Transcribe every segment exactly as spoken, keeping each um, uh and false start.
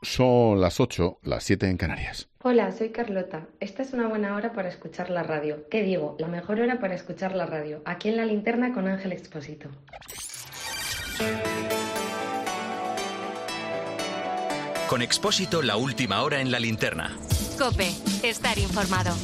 Son las ocho, las siete en Canarias. Hola, soy Carlota. Esta es una buena hora para escuchar la radio. ¿Qué digo? La mejor hora para escuchar la radio. Aquí en La Linterna con Ángel Expósito. Con Expósito, la última hora en La Linterna. COPE, estar informado.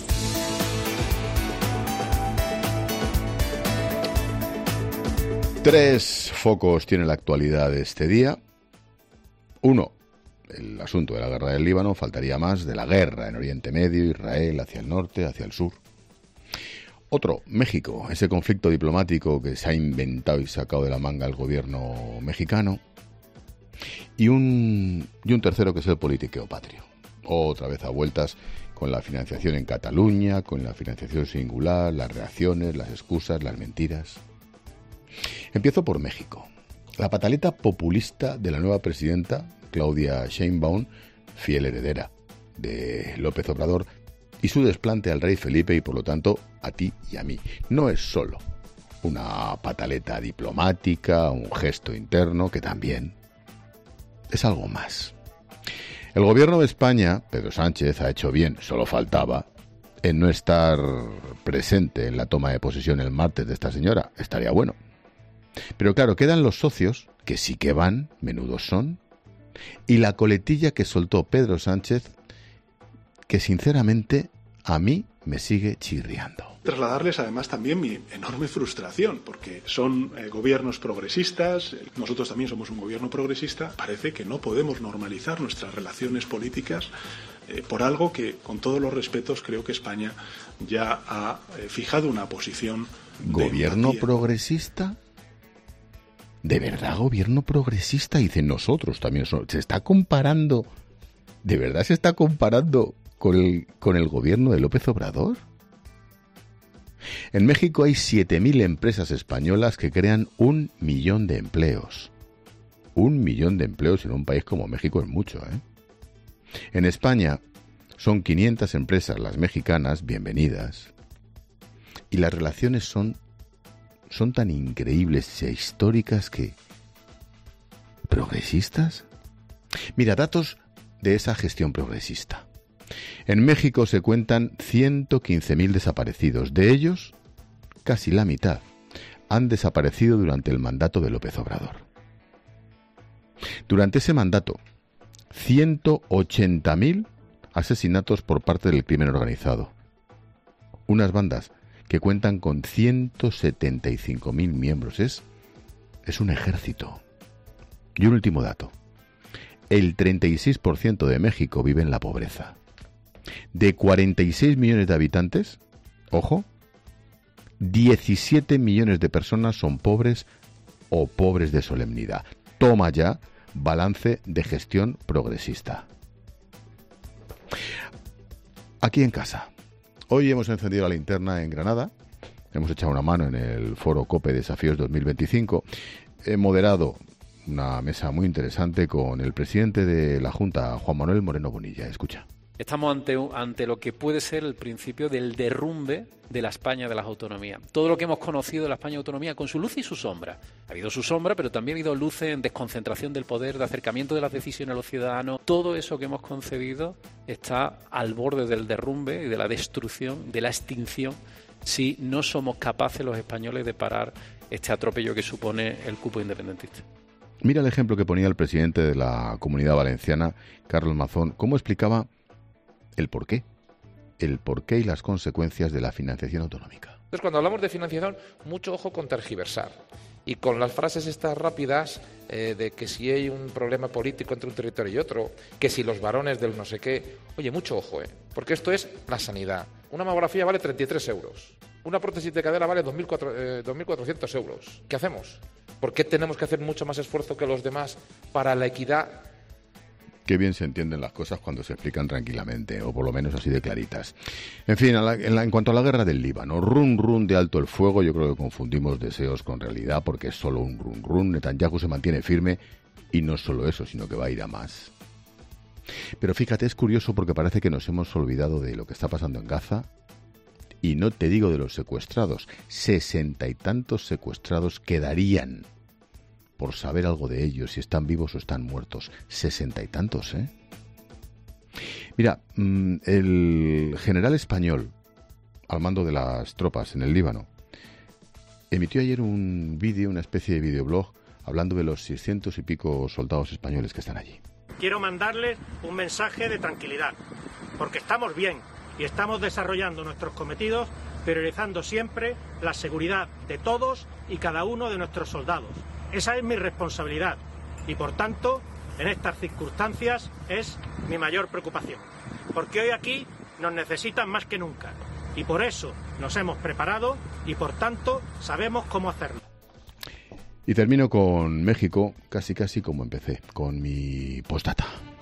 Tres focos tiene la actualidad de este día. Uno, el asunto de la guerra del Líbano, faltaría más, de la guerra en Oriente Medio, Israel hacia el norte, hacia el sur. Otro, México, ese conflicto diplomático que se ha inventado y sacado de la manga el gobierno mexicano. Y un, y un tercero que es el politiqueo patrio. Otra vez a vueltas con la financiación en Cataluña, con la financiación singular, las reacciones, las excusas, las mentiras. Empiezo por México. La pataleta populista de la nueva presidenta, Claudia Sheinbaum, fiel heredera de López Obrador, y su desplante al rey Felipe y por lo tanto a ti y a mí. No es solo una pataleta diplomática, un gesto interno, que también es algo más. El gobierno de España, Pedro Sánchez, ha hecho bien, solo faltaba, en no estar presente en la toma de posesión el martes de esta señora. Estaría bueno. Pero claro, quedan los socios, que sí que van, menudos son, y la coletilla que soltó Pedro Sánchez, que sinceramente a mí me sigue chirriando. Trasladarles además también mi enorme frustración, porque son eh, gobiernos progresistas, nosotros también somos un gobierno progresista, parece que no podemos normalizar nuestras relaciones políticas eh, por algo que, con todos los respetos, creo que España ya ha eh, fijado una posición. ¿Gobierno progresista? ¿De verdad gobierno progresista? Dicen nosotros también. ¿Se está comparando? ¿De verdad se está comparando con el, con el gobierno de López Obrador? En México hay siete mil empresas españolas que crean un millón de empleos. Un millón de empleos en un país como México es mucho, ¿eh? En España son quinientas empresas las mexicanas, bienvenidas. Y las relaciones son... son tan increíbles e históricas que... ¿Progresistas? Mira, datos de esa gestión progresista. En México se cuentan ciento quince mil desaparecidos. De ellos, casi la mitad han desaparecido durante el mandato de López Obrador. Durante ese mandato, ciento ochenta mil asesinatos por parte del crimen organizado. Unas bandas que cuentan con ciento setenta y cinco mil miembros. Es, es un ejército. Y un último dato. El treinta y seis por ciento de México vive en la pobreza. De cuarenta y seis millones de habitantes, ojo, diecisiete millones de personas son pobres o pobres de solemnidad. Toma ya balance de gestión progresista. Aquí en casa. Hoy hemos encendido la linterna en Granada, hemos echado una mano en el foro COPE Desafíos dos mil veinticinco, he moderado una mesa muy interesante con el presidente de la Junta, Juan Manuel Moreno Bonilla. Escucha. Estamos ante, ante lo que puede ser el principio del derrumbe de la España de las autonomías. Todo lo que hemos conocido de la España autonomía, con su luz y su sombra. Ha habido su sombra, pero también ha habido luces en desconcentración del poder, de acercamiento de las decisiones a los ciudadanos. Todo eso que hemos concebido está al borde del derrumbe y de la destrucción, de la extinción, si no somos capaces los españoles de parar este atropello que supone el cupo independentista. Mira el ejemplo que ponía el presidente de la Comunidad Valenciana, Carlos Mazón, cómo explicaba el porqué, el porqué y las consecuencias de la financiación autonómica. Entonces, cuando hablamos de financiación, mucho ojo con tergiversar y con las frases estas rápidas eh, de que si hay un problema político entre un territorio y otro, que si los varones del no sé qué. Oye, mucho ojo, ¿eh? Porque esto es la sanidad. Una mamografía vale treinta y tres euros. Una prótesis de cadera vale dos mil cuatrocientos euros. ¿Qué hacemos? ¿Por qué tenemos que hacer mucho más esfuerzo que los demás para la equidad? Qué bien se entienden las cosas cuando se explican tranquilamente, o por lo menos así de claritas. En fin, a la, en, la, en cuanto a la guerra del Líbano, run run de alto el fuego, yo creo que confundimos deseos con realidad, porque es solo un run run. Netanyahu se mantiene firme, y no solo eso, sino que va a ir a más. Pero fíjate, es curioso porque parece que nos hemos olvidado de lo que está pasando en Gaza, y no te digo de los secuestrados, sesenta y tantos secuestrados quedarían por saber algo de ellos, si están vivos o están muertos. Sesenta y tantos, ¿eh? Mira, el general español al mando de las tropas en el Líbano emitió ayer un vídeo, una especie de videoblog, hablando de los seiscientos y pico soldados españoles que están allí. Quiero mandarles un mensaje de tranquilidad, porque estamos bien y estamos desarrollando nuestros cometidos, priorizando siempre la seguridad de todos y cada uno de nuestros soldados. Esa es mi responsabilidad y, por tanto, en estas circunstancias es mi mayor preocupación, porque hoy aquí nos necesitan más que nunca y por eso nos hemos preparado y por tanto sabemos cómo hacerlo. Y termino con México, casi casi como empecé, con mi postdata.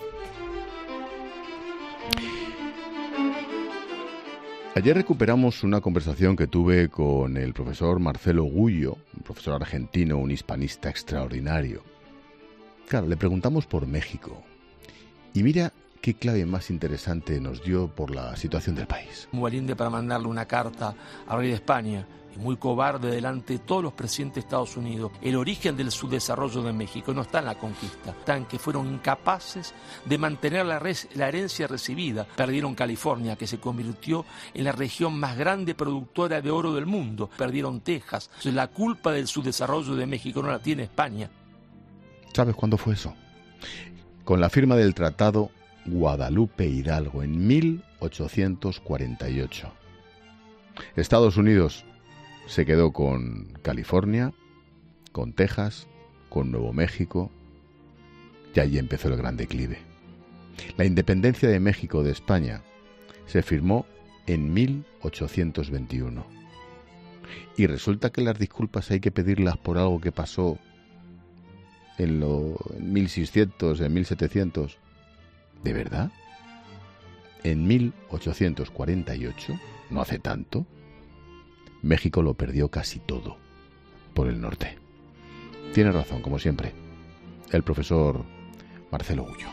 Ayer recuperamos una conversación que tuve con el profesor Marcelo Gullo, un profesor argentino, un hispanista extraordinario. Claro, le preguntamos por México. Y mira qué clave más interesante nos dio por la situación del país. Muy valiente para mandarle una carta al rey de España y muy cobarde delante de todos los presidentes de Estados Unidos. El origen del subdesarrollo de México no está en la conquista, está en que fueron incapaces de mantener la, res, la herencia recibida. Perdieron California, que se convirtió en la región más grande productora de oro del mundo. Perdieron Texas. Entonces, la culpa del subdesarrollo de México no la tiene España. ¿Sabes cuándo fue eso? Con la firma del Tratado Guadalupe Hidalgo en mil ochocientos cuarenta y ocho. Estados Unidos se quedó con California, con Texas, con Nuevo México, y allí empezó el gran declive. La independencia de México de España se firmó en mil ochocientos veintiuno. Y resulta que las disculpas hay que pedirlas por algo que pasó en, lo, en mil seiscientos, en mil setecientos. ¿De verdad? En mil ochocientos cuarenta y ocho, no hace tanto, México lo perdió casi todo por el norte. Tiene razón, como siempre, el profesor Marcelo Gullo.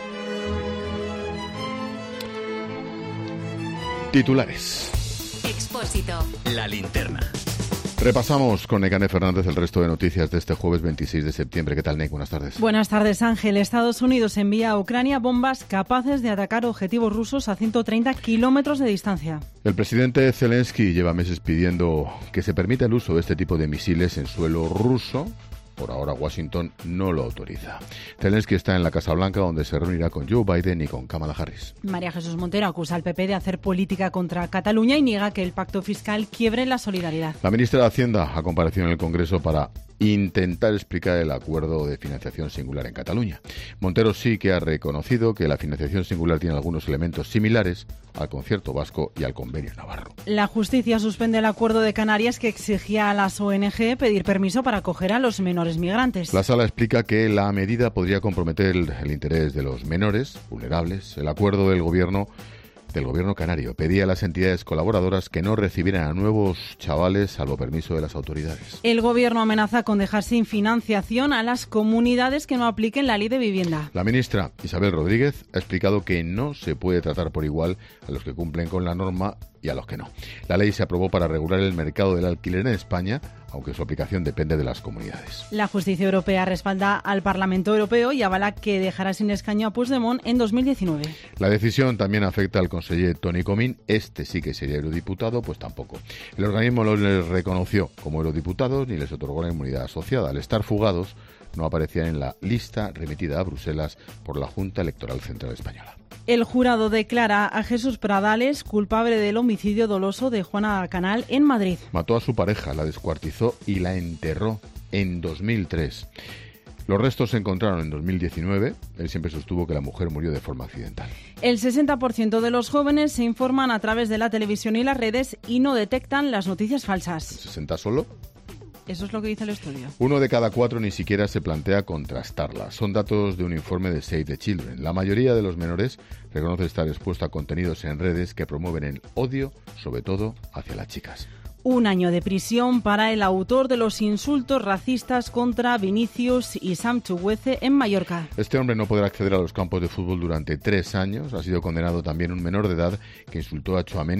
Titulares. Expósito. La linterna. Repasamos con Nekane Fernández el resto de noticias de este jueves veintiséis de septiembre. ¿Qué tal, Nek? Buenas tardes. Buenas tardes, Ángel. Estados Unidos envía a Ucrania bombas capaces de atacar objetivos rusos a ciento treinta kilómetros de distancia. El presidente Zelensky lleva meses pidiendo que se permita el uso de este tipo de misiles en suelo ruso. Por ahora Washington no lo autoriza. Zelensky está en la Casa Blanca, donde se reunirá con Joe Biden y con Kamala Harris. María Jesús Montero acusa al P P de hacer política contra Cataluña y niega que el pacto fiscal quiebre la solidaridad. La ministra de Hacienda ha comparecido en el Congreso para intentar explicar el acuerdo de financiación singular en Cataluña. Montero sí que ha reconocido que la financiación singular tiene algunos elementos similares al concierto vasco y al convenio navarro. La justicia suspende el acuerdo de Canarias que exigía a las O N G pedir permiso para acoger a los menores migrantes. La sala explica que la medida podría comprometer el, el interés de los menores vulnerables. El acuerdo del gobierno del gobierno canario pedía a las entidades colaboradoras que no recibieran a nuevos chavales salvo permiso de las autoridades. El gobierno amenaza con dejar sin financiación a las comunidades que no apliquen la ley de vivienda. La ministra Isabel Rodríguez ha explicado que no se puede tratar por igual a los que cumplen con la norma y a los que no. La ley se aprobó para regular el mercado del alquiler en España, aunque su aplicación depende de las comunidades. La justicia europea respalda al Parlamento Europeo y avala que dejará sin escaño a Puigdemont en dos mil diecinueve. La decisión también afecta al conseller Toni Comín. Este sí que sería eurodiputado, pues tampoco. El organismo no les reconoció como eurodiputados ni les otorgó la inmunidad asociada. Al estar fugados, no aparecían en la lista remitida a Bruselas por la Junta Electoral Central Española. El jurado declara a Jesús Pradales culpable del homicidio doloso de Juana Canal en Madrid. Mató a su pareja, la descuartizó y la enterró en dos mil tres. Los restos se encontraron en dos mil diecinueve. Él siempre sostuvo que la mujer murió de forma accidental. El sesenta por ciento de los jóvenes se informan a través de la televisión y las redes y no detectan las noticias falsas. ¿El sesenta solo? Eso es lo que dice el estudio. Uno de cada cuatro ni siquiera se plantea contrastarla. Son datos de un informe de Save the Children. La mayoría de los menores reconoce estar expuesto a contenidos en redes que promueven el odio, sobre todo hacia las chicas. Un año de prisión para el autor de los insultos racistas contra Vinicius y Sam Chuguece en Mallorca. Este hombre no podrá acceder a los campos de fútbol durante tres años. Ha sido condenado también un menor de edad que insultó a Tchouaméni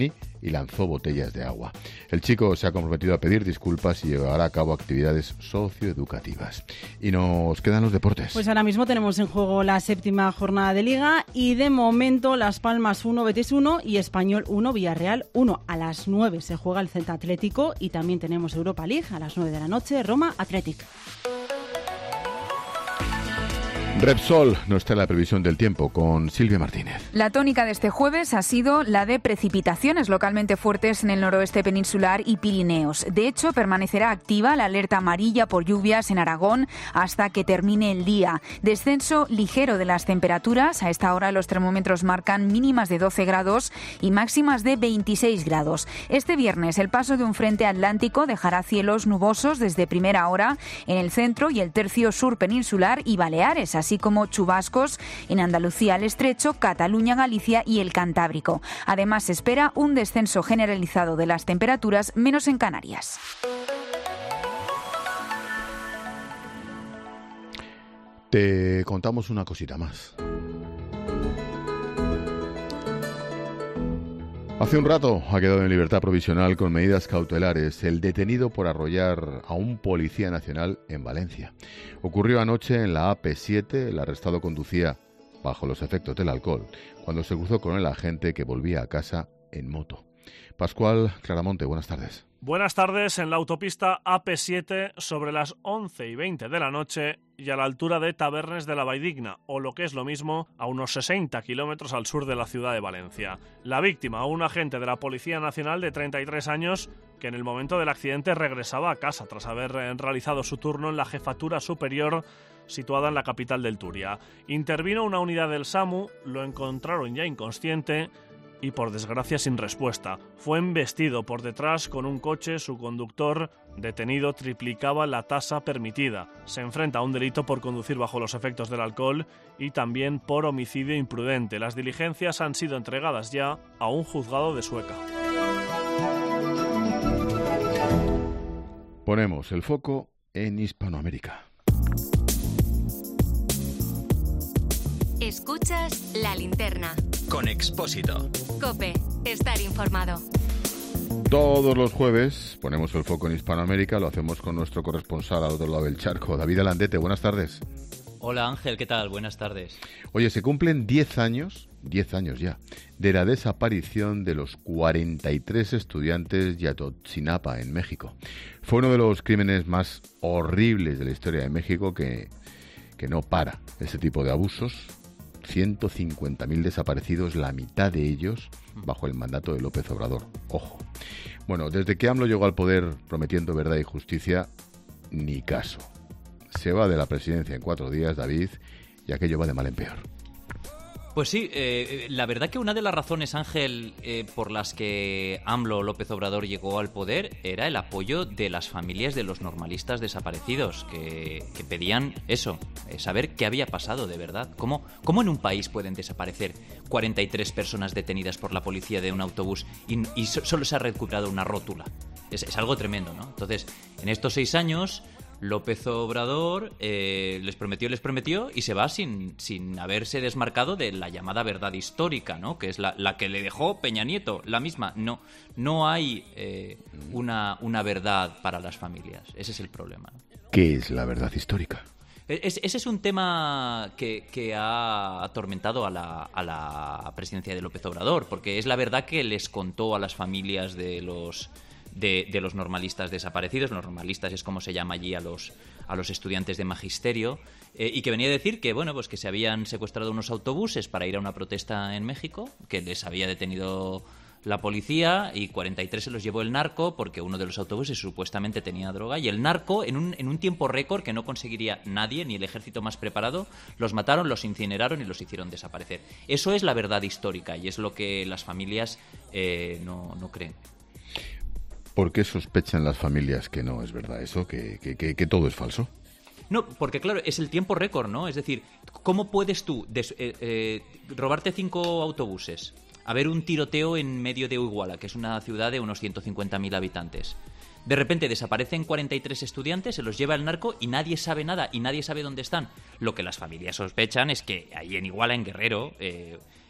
y lanzó botellas de agua. El chico se ha comprometido a pedir disculpas y llevará a cabo actividades socioeducativas. Y nos quedan los deportes. Pues ahora mismo tenemos en juego la séptima jornada de Liga y de momento Las Palmas uno, Betis uno y Español uno, Villarreal uno. A las nueve se juega el Celta Atlético y también tenemos Europa League a las nueve de la noche, Roma Athletic. Repsol nos trae la previsión del tiempo con Silvia Martínez. La tónica de este jueves ha sido la de precipitaciones localmente fuertes en el noroeste peninsular y Pirineos. De hecho, permanecerá activa la alerta amarilla por lluvias en Aragón hasta que termine el día. Descenso ligero de las temperaturas. A esta hora los termómetros marcan mínimas de doce grados y máximas de veintiséis grados. Este viernes el paso de un frente atlántico dejará cielos nubosos desde primera hora en el centro y el tercio sur peninsular y Baleares, así como chubascos en Andalucía, el Estrecho, Cataluña, Galicia y el Cantábrico. Además, se espera un descenso generalizado de las temperaturas, menos en Canarias. Te contamos una cosita más. Hace un rato ha quedado en libertad provisional con medidas cautelares el detenido por arrollar a un policía nacional en Valencia. Ocurrió anoche en la A P siete, el arrestado conducía bajo los efectos del alcohol cuando se cruzó con el agente que volvía a casa en moto. Pascual Claramonte, buenas tardes. Buenas tardes. En la autopista A P siete sobre las once y veinte de la noche y a la altura de Tabernes de la Valldigna, o lo que es lo mismo, a unos sesenta kilómetros al sur de la ciudad de Valencia. La víctima, un agente de la Policía Nacional de treinta y tres años, que en el momento del accidente regresaba a casa tras haber realizado su turno en la Jefatura Superior situada en la capital del Turia. Intervino una unidad del SAMU, lo encontraron ya inconsciente y por desgracia sin respuesta. Fue embestido por detrás con un coche, su conductor, detenido, triplicaba la tasa permitida. Se enfrenta a un delito por conducir bajo los efectos del alcohol y también por homicidio imprudente. Las diligencias han sido entregadas ya a un juzgado de Sueca. Ponemos el foco en Hispanoamérica. Escuchas La Linterna. Con Expósito. COPE. Estar informado. Todos los jueves ponemos el foco en Hispanoamérica. Lo hacemos con nuestro corresponsal al otro lado del charco, David Alandete. Buenas tardes. Hola Ángel, ¿qué tal? Buenas tardes. Oye, se cumplen diez años, diez años ya, de la desaparición de los cuarenta y tres estudiantes de Ayotzinapa en México. Fue uno de los crímenes más horribles de la historia de México que, que no para ese tipo de abusos. ciento cincuenta mil desaparecidos, la mitad de ellos bajo el mandato de López Obrador. Ojo. Bueno, desde que AMLO llegó al poder prometiendo verdad y justicia, ni caso. Se va de la presidencia en cuatro días, David, y aquello va de mal en peor. Pues sí, eh, la verdad que una de las razones, Ángel, eh, por las que AMLO, López Obrador, llegó al poder era el apoyo de las familias de los normalistas desaparecidos, que, que pedían eso, eh, saber qué había pasado de verdad. ¿Cómo, ¿Cómo en un país pueden desaparecer cuarenta y tres personas detenidas por la policía de un autobús y, y so, solo se ha recuperado una rótula? Es, es algo tremendo, ¿no? Entonces, en estos seis años López Obrador eh, les prometió, les prometió y se va sin, sin haberse desmarcado de la llamada verdad histórica, ¿no? Que es la, la que le dejó Peña Nieto, la misma. No, no hay eh, una, una verdad para las familias. Ese es el problema. ¿Qué es la verdad histórica? Es, ese es un tema que, que ha atormentado a la, a la presidencia de López Obrador, porque es la verdad que les contó a las familias de los... De, de los normalistas desaparecidos. Los normalistas es como se llama allí a los, a los estudiantes de magisterio, eh, y que venía a decir que, bueno, pues que se habían secuestrado unos autobuses para ir a una protesta en México, que les había detenido la policía y cuarenta y tres se los llevó el narco porque uno de los autobuses supuestamente tenía droga y el narco en un, en un tiempo récord que no conseguiría nadie, ni el ejército más preparado, los mataron, los incineraron y los hicieron desaparecer. Eso es la verdad histórica y es lo que las familias eh, no, no creen. ¿Por qué sospechan las familias que no es verdad eso, que, que, que, que todo es falso? No, porque claro, es el tiempo récord, ¿no? Es decir, ¿cómo puedes tú des, eh, eh, robarte cinco autobuses, haber un tiroteo en medio de Iguala, que es una ciudad de unos ciento cincuenta mil habitantes? De repente desaparecen cuarenta y tres estudiantes, se los lleva el narco y nadie sabe nada y nadie sabe dónde están. Lo que las familias sospechan es que ahí en Iguala, en Guerrero, eh,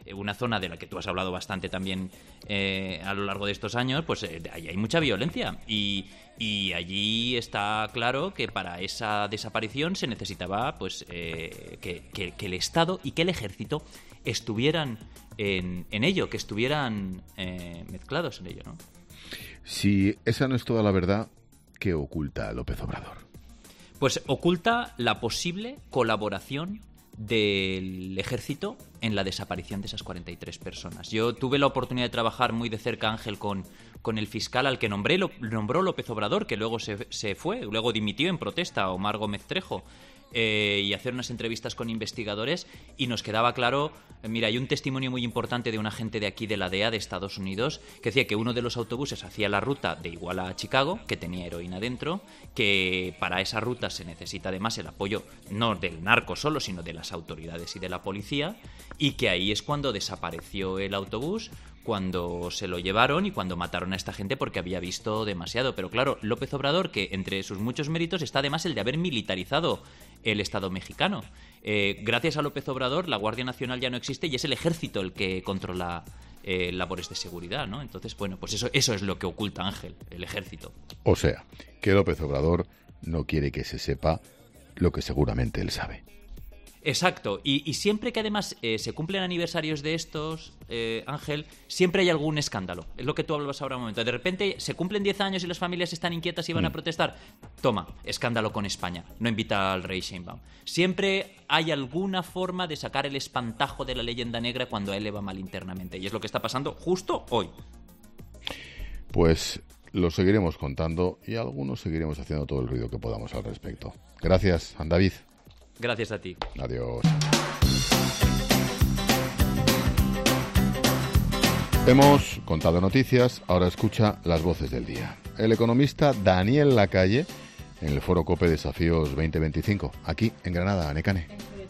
una zona de la que tú has hablado bastante también eh, a lo largo de estos años, pues eh, ahí hay mucha violencia y, y allí está claro que para esa desaparición se necesitaba pues eh, que, que, que el Estado y que el Ejército estuvieran en, en ello, que estuvieran eh, mezclados en ello, ¿no? Si esa no es toda la verdad, ¿qué oculta López Obrador? Pues oculta la posible colaboración del Ejército en la desaparición de esas cuarenta y tres personas. Yo tuve la oportunidad de trabajar muy de cerca, Ángel, con, con el fiscal al que nombré, lo, nombró López Obrador, que luego se, se fue, luego dimitió en protesta, Omar Gómez Trejo, eh, y hacer unas entrevistas con investigadores, y nos quedaba claro, eh, mira, hay un testimonio muy importante de un agente de aquí de la D E A de Estados Unidos que decía que uno de los autobuses hacía la ruta de Iguala a Chicago, que tenía heroína dentro, que para esa ruta se necesita además el apoyo no del narco solo, sino de las autoridades y de la policía, y que ahí es cuando desapareció el autobús, cuando se lo llevaron y cuando mataron a esta gente porque había visto demasiado. Pero claro, López Obrador, que entre sus muchos méritos está además el de haber militarizado el Estado mexicano. Eh, gracias a López Obrador, la Guardia Nacional ya no existe y es el Ejército el que controla eh, labores de seguridad, ¿no? Entonces, bueno, pues eso, eso es lo que oculta Ángel, el Ejército. O sea, que López Obrador no quiere que se sepa lo que seguramente él sabe. Exacto, y, y siempre que además eh, se cumplen aniversarios de estos, eh, Ángel, siempre hay algún escándalo. Es lo que tú hablabas ahora un momento. De repente se cumplen diez años y las familias están inquietas y van mm. a protestar. Toma, escándalo con España. No invita al rey Sheinbaum. Siempre hay alguna forma de sacar el espantajo de la leyenda negra cuando a él le va mal internamente. Y es lo que está pasando justo hoy. Pues lo seguiremos contando y algunos seguiremos haciendo todo el ruido que podamos al respecto. Gracias, David. Gracias a ti. Adiós. Hemos contado noticias, ahora escucha las voces del día. El economista Daniel Lacalle en el Foro COPE Desafíos veinte veinticinco, aquí en Granada, Necane.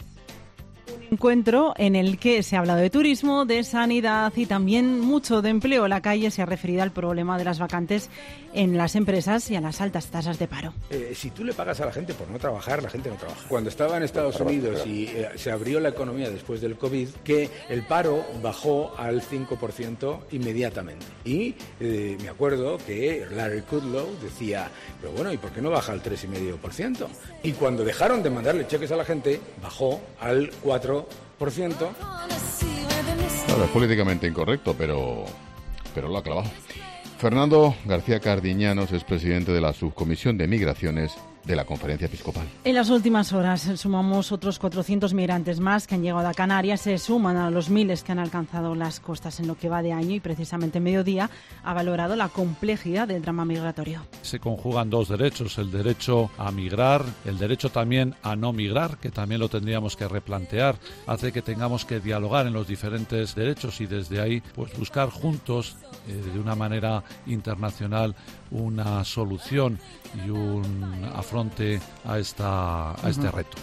Encuentro en el que se ha hablado de turismo, de sanidad y también mucho de empleo. Lacalle se ha referido al problema de las vacantes en las empresas y a las altas tasas de paro. Eh, si tú le pagas a la gente por no trabajar, la gente no trabaja. Cuando estaba en Estados Unidos y eh, se abrió la economía después del COVID, que el paro bajó al cinco por ciento inmediatamente. Y eh, me acuerdo que Larry Kudlow decía, pero bueno, ¿y por qué no baja al tres coma cinco por ciento? Y cuando dejaron de mandarle cheques a la gente, bajó al cuatro por ciento. Claro, es políticamente incorrecto, pero, pero lo ha clavado. Fernando García Cardiñanos es presidente de la Subcomisión de Migraciones de la Conferencia Episcopal. En las últimas horas sumamos otros cuatrocientos migrantes más que han llegado a Canarias, se suman a los miles que han alcanzado las costas en lo que va de año y precisamente Mediodía ha valorado la complejidad del drama migratorio. Se conjugan dos derechos, el derecho a migrar, el derecho también a no migrar, que también lo tendríamos que replantear, hace que tengamos que dialogar en los diferentes derechos y desde ahí pues buscar juntos eh, de una manera internacional una solución y un afronte a esta a este reto.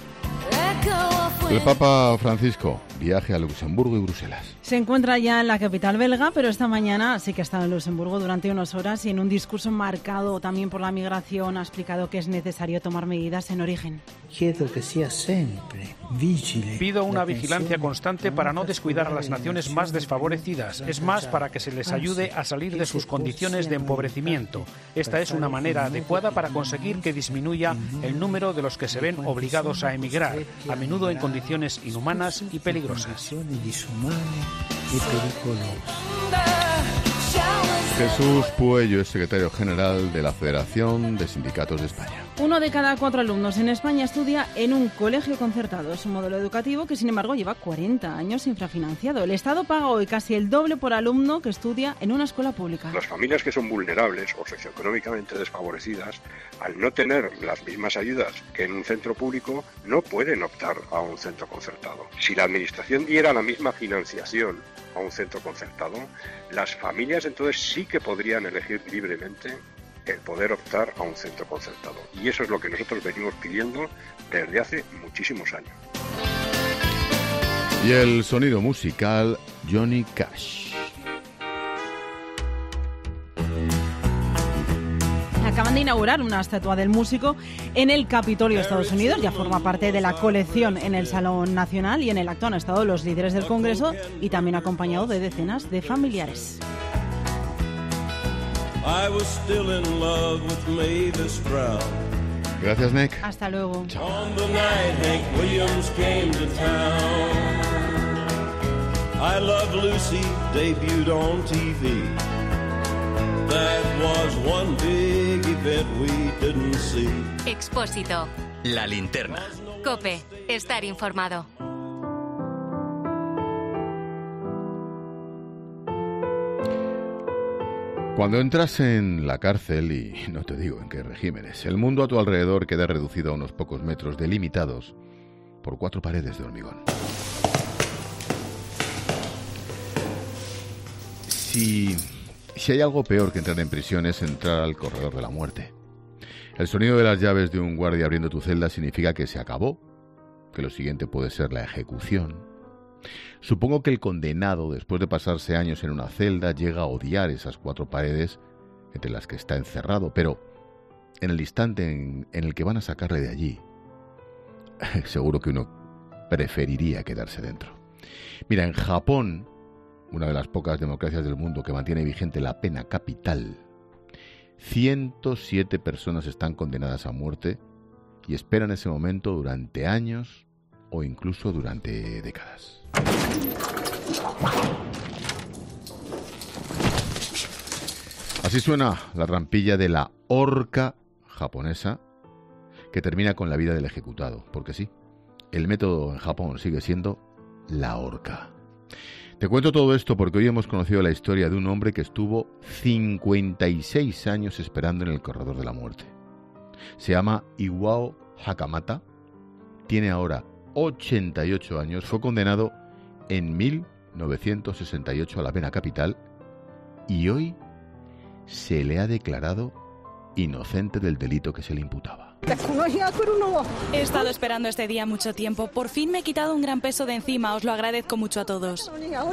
El Papa Francisco viaje a Luxemburgo y Bruselas. Se encuentra ya en la capital belga, pero esta mañana sí que ha estado en Luxemburgo durante unas horas y en un discurso marcado también por la migración ha explicado que es necesario tomar medidas en origen. Quiero que sea siempre vigile. Pido una vigilancia constante para no descuidar a las naciones más desfavorecidas. Es más, para que se les ayude a salir de sus condiciones de empobrecimiento. Esta es una manera adecuada para conseguir que disminuya el número de los que se ven obligados a emigrar, a menudo en condiciones inhumanas y peligrosas. Jesús Puello es secretario general de la Federación de Sindicatos de España. Uno de cada cuatro alumnos en España estudia en un colegio concertado. Es un modelo educativo que, sin embargo, lleva cuarenta años infrafinanciado. El Estado paga hoy casi el doble por alumno que estudia en una escuela pública. Las familias que son vulnerables o socioeconómicamente desfavorecidas, al no tener las mismas ayudas que en un centro público, no pueden optar a un centro concertado. Si la Administración diera la misma financiación a un centro concertado, las familias entonces sí que podrían elegir libremente el poder optar a un centro concertado. Y eso es lo que nosotros venimos pidiendo desde hace muchísimos años. Y el sonido musical, Johnny Cash. La Acaban de inaugurar una estatua del músico en el Capitolio de Estados Unidos. Ya forma parte de la colección en el Salón Nacional, y en el acto han estado los líderes del Congreso y también acompañado de decenas de familiares. Gracias, Nick. Hasta luego. Chao. I Love Lucy debuted on T V. That was one big event we didn't see. Expósito. La linterna. COPE. Estar informado. Cuando entras en la cárcel, y no te digo en qué regímenes, el mundo a tu alrededor queda reducido a unos pocos metros delimitados por cuatro paredes de hormigón. Si, si hay algo peor que entrar en prisión es entrar al corredor de la muerte. El sonido de las llaves de un guardia abriendo tu celda significa que se acabó, que lo siguiente puede ser la ejecución. Supongo que el condenado, después de pasarse años en una celda, llega a odiar esas cuatro paredes entre las que está encerrado, pero en el instante en, en el que van a sacarle de allí, seguro que uno preferiría quedarse dentro. Mira, en Japón, una de las pocas democracias del mundo que mantiene vigente la pena capital, ciento siete personas están condenadas a muerte y esperan ese momento durante años o incluso durante décadas. Así suena la rampilla de la horca japonesa, que termina con la vida del ejecutado, porque sí, el método en Japón sigue siendo la horca. Te cuento todo esto porque hoy hemos conocido la historia de un hombre que estuvo cincuenta y seis años esperando en el corredor de la muerte. Se llama Iwao Hakamata, tiene ahora ochenta y ocho años, fue condenado en mil novecientos sesenta y ocho a la pena capital y hoy se le ha declarado inocente del delito que se le imputaba. He estado esperando este día mucho tiempo. Por fin me he quitado un gran peso de encima. Os lo agradezco mucho a todos.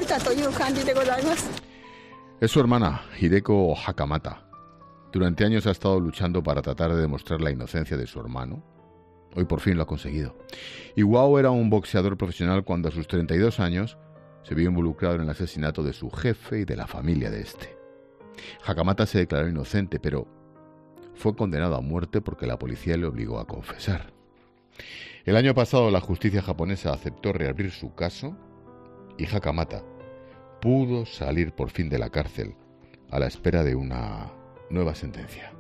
Es su hermana, Hideko Hakamata. Durante años ha estado luchando para tratar de demostrar la inocencia de su hermano. Hoy por fin lo ha conseguido. Iwao era un boxeador profesional cuando a sus treinta y dos años se vio involucrado en el asesinato de su jefe y de la familia de este. Hakamata se declaró inocente, pero fue condenado a muerte porque la policía le obligó a confesar. El año pasado la justicia japonesa aceptó reabrir su caso y Hakamata pudo salir por fin de la cárcel a la espera de una nueva sentencia.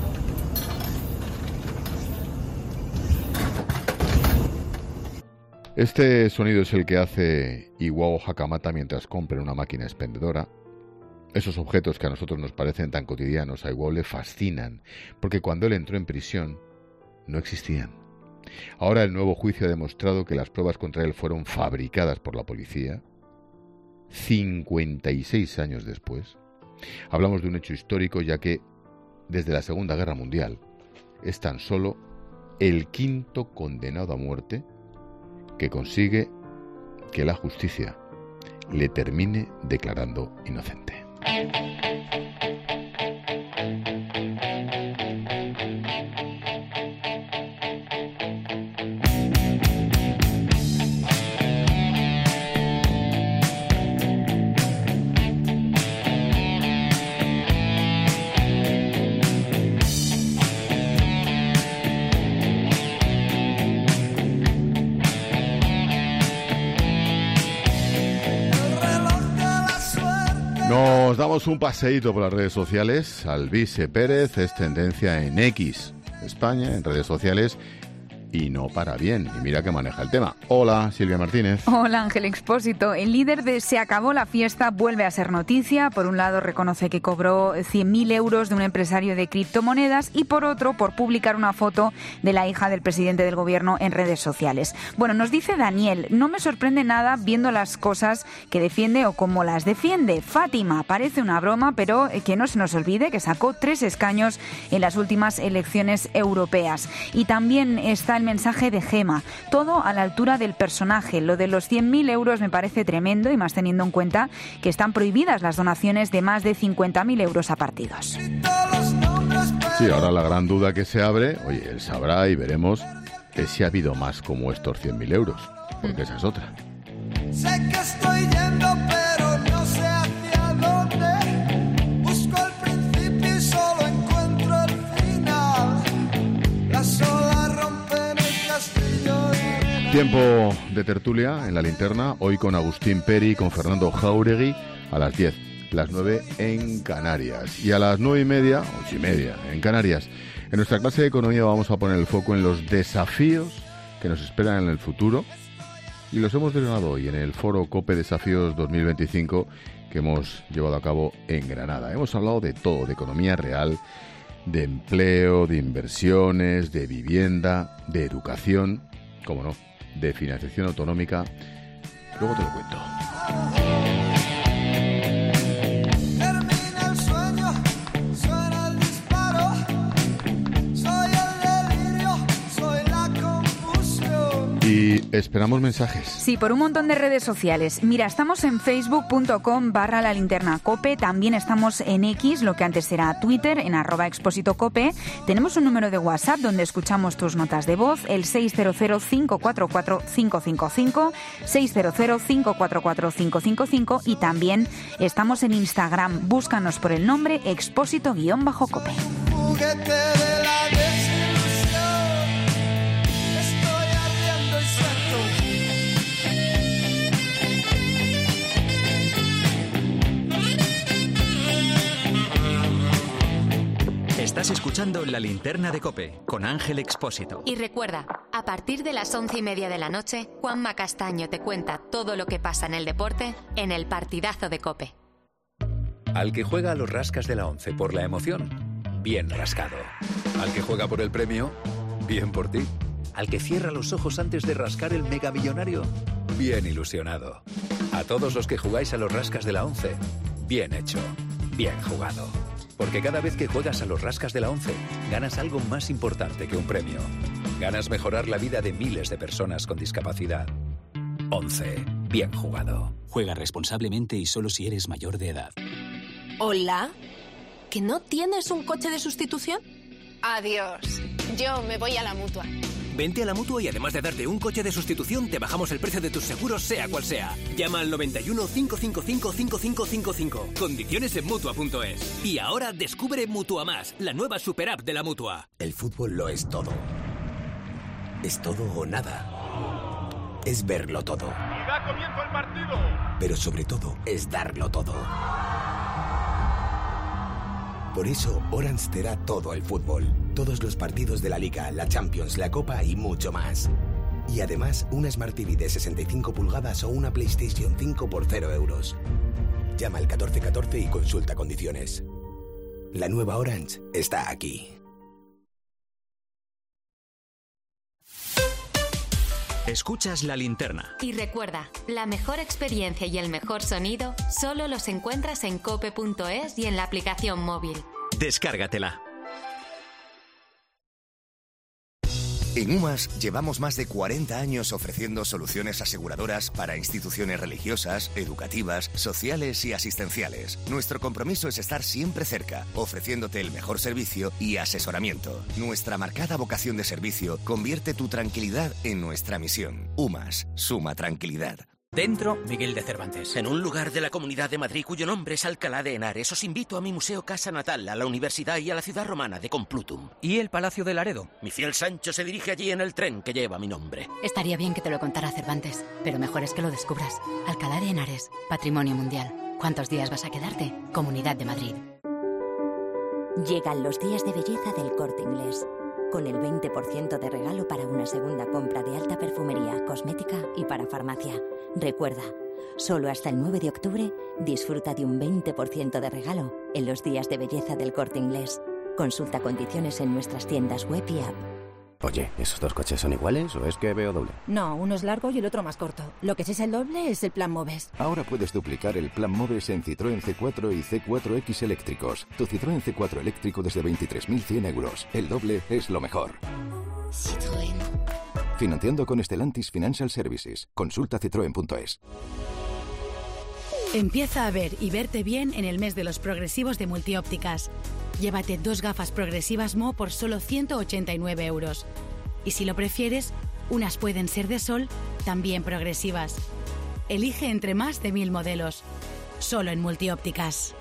Este sonido es el que hace Iwao Hakamata mientras compra en una máquina expendedora. Esos objetos que a nosotros nos parecen tan cotidianos, a Iwao le fascinan, porque cuando él entró en prisión no existían. Ahora el nuevo juicio ha demostrado que las pruebas contra él fueron fabricadas por la policía. cincuenta y seis años después, hablamos de un hecho histórico, ya que desde la Segunda Guerra Mundial es tan solo el quinto condenado a muerte que consigue que la justicia le termine declarando inocente. Nos damos un paseíto por las redes sociales. Alvise Pérez es tendencia en X, España, en redes sociales, y no para bien. Y mira que maneja el tema. Hola, Silvia Martínez. Hola, Ángel Expósito. El líder de Se acabó la fiesta vuelve a ser noticia. Por un lado, reconoce que cobró cien mil euros de un empresario de criptomonedas y por otro, por publicar una foto de la hija del presidente del gobierno en redes sociales. Bueno, nos dice Daniel, no me sorprende nada viendo las cosas que defiende o cómo las defiende. Fátima, parece una broma, pero que no se nos olvide que sacó tres escaños en las últimas elecciones europeas. Y también está el mensaje de Gema, todo a la altura del personaje. Lo de los cien mil euros me parece tremendo y más teniendo en cuenta que están prohibidas las donaciones de más de cincuenta mil euros a partidos. Los nombres Sí, ahora la gran duda que se abre, oye, él sabrá y veremos que si ha habido más como estos cien mil euros, porque esa es otra. Sé que estoy yendo, pero no sé hacia dónde. Busco el principio y solo encuentro el final. Las olas rompen el castillo y... Tiempo de tertulia en la linterna, hoy con Agustín Peri y con Fernando Jáuregui a las diez, las nueve en Canarias. Y a las nueve y media, ocho y media en Canarias, en nuestra clase de economía vamos a poner el foco en los desafíos que nos esperan en el futuro. Y los hemos desgranado hoy en el foro COPE Desafíos dos mil veinticinco que hemos llevado a cabo en Granada. Hemos hablado de todo, de economía real, de empleo, de inversiones, de vivienda, de educación, cómo no, de financiación autonómica. Luego te lo cuento. Termina el sueño, suena el disparo. Soy el delirio, soy la confusión. Y esperamos mensajes. Sí, por un montón de redes sociales. Mira, estamos en facebook punto com barra la linterna cope, también estamos en X, lo que antes era Twitter, en arroba expósito cope. Tenemos un número de WhatsApp donde escuchamos tus notas de voz, el seis cero cero, cinco cuatro cuatro, cinco cinco cinco, seis cero cero, cinco cuatro cuatro, cinco cinco cinco, y también estamos en Instagram. Búscanos por el nombre expósito-cope. Juguete de la desilusión. Estoy ardiendo y suelto. Estás escuchando La Linterna de COPE con Ángel Expósito. Y recuerda, a partir de las once y media de la noche, Juanma Castaño te cuenta todo lo que pasa en el deporte en el partidazo de COPE. Al que juega a los rascas de la once por la emoción, bien rascado. Al que juega por el premio, bien por ti. Al que cierra los ojos antes de rascar el megamillonario, bien ilusionado. A todos los que jugáis a los rascas de la once, bien hecho, bien jugado. Porque cada vez que juegas a los rascas de la once, ganas algo más importante que un premio. Ganas mejorar la vida de miles de personas con discapacidad. once. Bien jugado. Juega responsablemente y solo si eres mayor de edad. Hola. ¿Que no tienes un coche de sustitución? Adiós. Yo me voy a la Mutua. Vente a la Mutua y además de darte un coche de sustitución, te bajamos el precio de tus seguros, sea cual sea. Llama al noventa y uno, cinco cinco cinco, cinco cinco cinco cinco. Condiciones en Mutua punto es. Y ahora descubre Mutua Más, la nueva super app de la Mutua. El fútbol lo es todo. Es todo o nada. Es verlo todo. Y da comienzo el partido. Pero sobre todo, es darlo todo. Por eso, Orange te da todo el fútbol. Todos los partidos de la Liga, la Champions, la Copa y mucho más. Y además, una Smart T V de sesenta y cinco pulgadas o una PlayStation cinco por cero euros. Llama al catorce catorce y consulta condiciones. La nueva Orange está aquí. Escuchas La Linterna. Y recuerda, la mejor experiencia y el mejor sonido solo los encuentras en cope punto es y en la aplicación móvil. Descárgatela. En UMAS llevamos más de cuarenta años ofreciendo soluciones aseguradoras para instituciones religiosas, educativas, sociales y asistenciales. Nuestro compromiso es estar siempre cerca, ofreciéndote el mejor servicio y asesoramiento. Nuestra marcada vocación de servicio convierte tu tranquilidad en nuestra misión. UMAS, suma tranquilidad. Dentro, Miguel de Cervantes. En un lugar de la Comunidad de Madrid cuyo nombre es Alcalá de Henares, os invito a mi museo Casa Natal, a la universidad y a la ciudad romana de Complutum. ¿Y el Palacio de Laredo? Mi fiel Sancho se dirige allí en el tren que lleva mi nombre. Estaría bien que te lo contara Cervantes, pero mejor es que lo descubras. Alcalá de Henares, Patrimonio Mundial. ¿Cuántos días vas a quedarte? Comunidad de Madrid. Llegan los días de belleza del Corte Inglés, con el veinte por ciento de regalo para una segunda compra de alta perfumería, cosmética y para farmacia. Recuerda, solo hasta el nueve de octubre disfruta de un veinte por ciento de regalo en los días de belleza del Corte Inglés. Consulta condiciones en nuestras tiendas web y app. Oye, ¿esos dos coches son iguales o es que veo doble? No, uno es largo y el otro más corto. Lo que sí es el doble es el Plan Moves. Ahora puedes duplicar el Plan Moves en Citroën C cuatro y C cuatro X eléctricos. Tu Citroën C cuatro eléctrico desde veintitrés mil cien euros. El doble es lo mejor. Citroën. Financiando con Stellantis Financial Services. Consulta citroen punto es. Empieza a ver y verte bien en el mes de los progresivos de Multiópticas. Llévate dos gafas progresivas Mo por solo ciento ochenta y nueve euros. Y si lo prefieres, unas pueden ser de sol, también progresivas. Elige entre más de mil modelos. Solo en Multiópticas.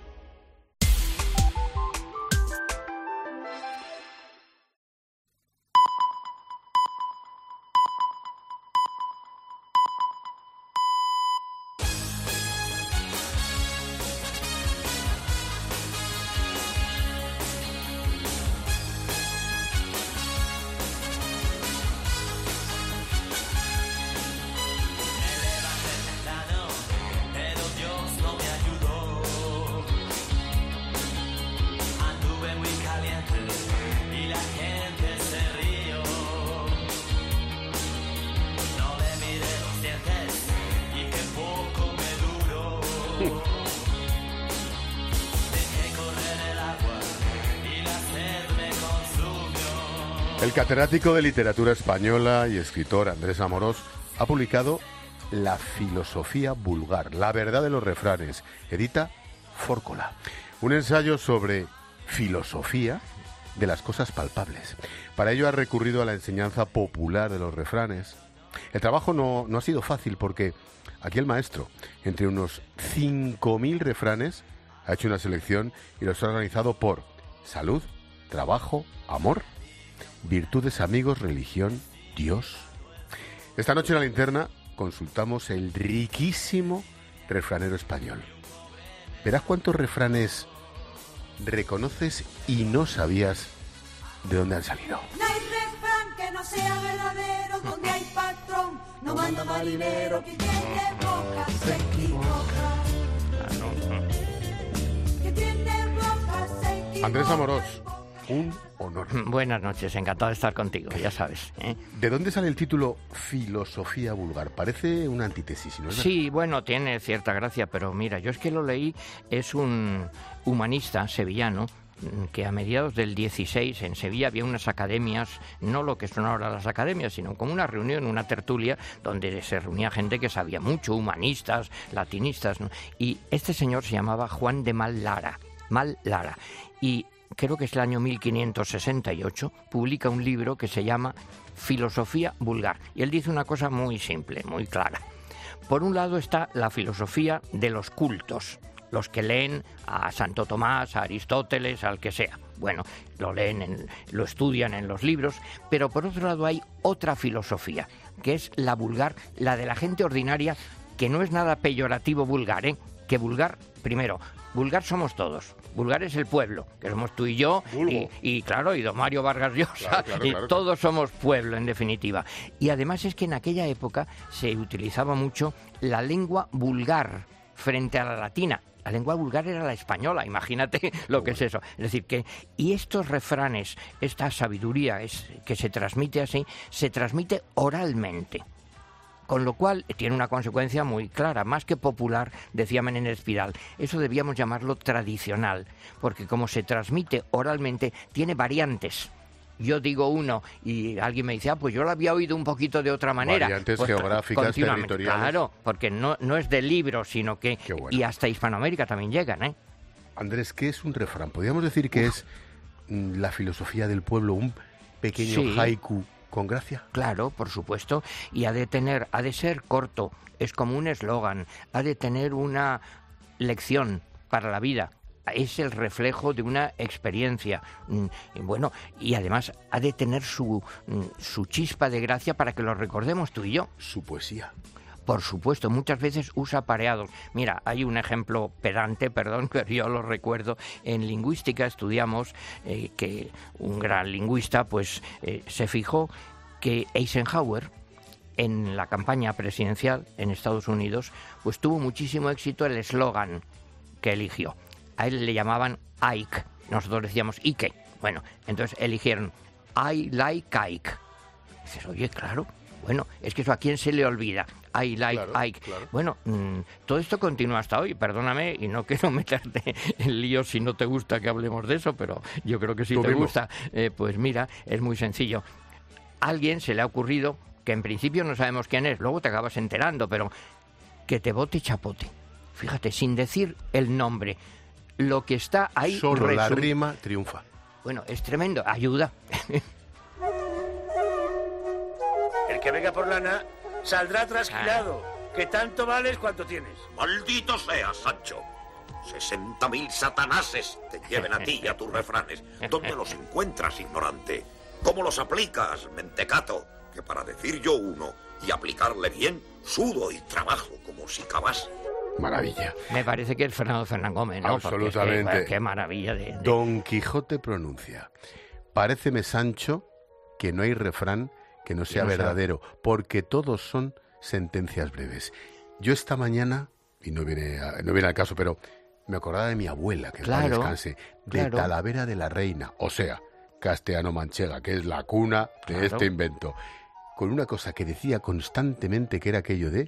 El catedrático de literatura española y escritor Andrés Amorós ha publicado La filosofía vulgar, la verdad de los refranes, edita Fórcola, un ensayo sobre filosofía de las cosas palpables. Para ello ha recurrido a la enseñanza popular de los refranes. El trabajo no, no ha sido fácil porque aquí el maestro, entre unos cinco mil refranes, ha hecho una selección y los ha organizado por salud, trabajo, amor, virtudes, amigos, religión, Dios. Esta noche en la linterna consultamos el riquísimo refranero español. Verás cuántos refranes reconoces y no sabías de dónde han salido. No hay refrán que no sea verdadero, donde hay patrón, no manda marinero, que tiene boca se equivoca. Que tiene boca se equivoca. Andrés Amorós, un honor. Buenas noches, encantado de estar contigo, ya sabes, ¿eh? ¿De dónde sale el título Filosofía vulgar? Parece una antítesis, ¿no es verdad? Sí, bueno, tiene cierta gracia, pero mira, yo es que lo leí, es un humanista sevillano que a mediados del dieciséis en Sevilla había unas academias, no lo que son ahora las academias, sino como una reunión, una tertulia, donde se reunía gente que sabía mucho, humanistas, latinistas, ¿no? Y este señor se llamaba Juan de Mal Lara, Mal Lara, y creo que es el año mil quinientos sesenta y ocho, publica un libro que se llama Filosofía vulgar. Y él dice una cosa muy simple, muy clara. Por un lado está la filosofía de los cultos, los que leen a Santo Tomás, a Aristóteles, al que sea. Bueno, lo leen, en, lo estudian en los libros, pero por otro lado hay otra filosofía, que es la vulgar, la de la gente ordinaria, que no es nada peyorativo vulgar, ¿eh? Que vulgar, primero, vulgar somos todos. Vulgar es el pueblo, que somos tú y yo, y, y claro, y don Mario Vargas Llosa, claro, claro, y claro, todos claro. somos pueblo, en definitiva. Y además es que en aquella época se utilizaba mucho la lengua vulgar frente a la latina. La lengua vulgar era la española, imagínate lo que es eso. Es decir, que y estos refranes, esta sabiduría es, que se transmite así, se transmite oralmente. Con lo cual tiene una consecuencia muy clara, más que popular, decía Menéndez Pidal. Eso debíamos llamarlo tradicional, porque como se transmite oralmente, tiene variantes. Yo digo uno y alguien me dice, ah, pues yo lo había oído un poquito de otra manera. Variantes pues, geográficas, territoriales. Claro, porque no, no es del libro, sino que... Bueno. Y hasta Hispanoamérica también llegan, ¿eh? Andrés, ¿qué es un refrán? ¿Podríamos decir que Uf. es mm, la filosofía del pueblo, un pequeño sí. haiku con gracia? Claro, por supuesto, y ha de tener, ha de ser corto, es como un eslogan, ha de tener una lección para la vida. Es el reflejo de una experiencia, bueno, y además ha de tener su, su chispa de gracia para que lo recordemos tú y yo. Su poesía. Por supuesto, muchas veces usa pareados. Mira, hay un ejemplo pedante, perdón, que yo lo recuerdo. En lingüística estudiamos eh, que un gran lingüista pues eh, se fijó que Eisenhower, en la campaña presidencial en Estados Unidos, pues tuvo muchísimo éxito el eslogan que eligió. A él le llamaban Ike, nosotros decíamos Ike. Bueno, entonces eligieron I like Ike. Dices, oye, claro, bueno, es que eso a quién se le olvida. I like claro, Ike. Claro. Bueno, mmm, todo esto continúa hasta hoy, perdóname, y no quiero meterte en líos si no te gusta que hablemos de eso, pero yo creo que si te gusta, eh, pues mira, es muy sencillo. A alguien se le ha ocurrido, que en principio no sabemos quién es, luego te acabas enterando, pero que te bote chapote. Fíjate, sin decir el nombre. lo que está ahí... Solo resum... la rima triunfa. Bueno, es tremendo, ayuda. El que venga por lana saldrá trasquilado. Ah. Que tanto vales cuanto tienes. Maldito seas, Sancho. Sesenta mil satanases te lleven a ti y a tus refranes. ¿Dónde los encuentras, ignorante? ¿Cómo los aplicas, mentecato? Que para decir yo uno y aplicarle bien, sudo y trabajo como si cabase. Maravilla. Me parece que es Fernando Fernán Gómez, ¿no? Absolutamente. Es que, qué maravilla de, de... Don Quijote pronuncia. Paréceme, Sancho, que no hay refrán que no sea no verdadero, sea... porque todos son sentencias breves. Yo esta mañana, y no viene, a, no viene al caso, pero me acordaba de mi abuela, que claro, descanse, de claro. Talavera de la Reina, o sea, castellano-manchega, que es la cuna de claro. este invento, con una cosa que decía constantemente, que era aquello de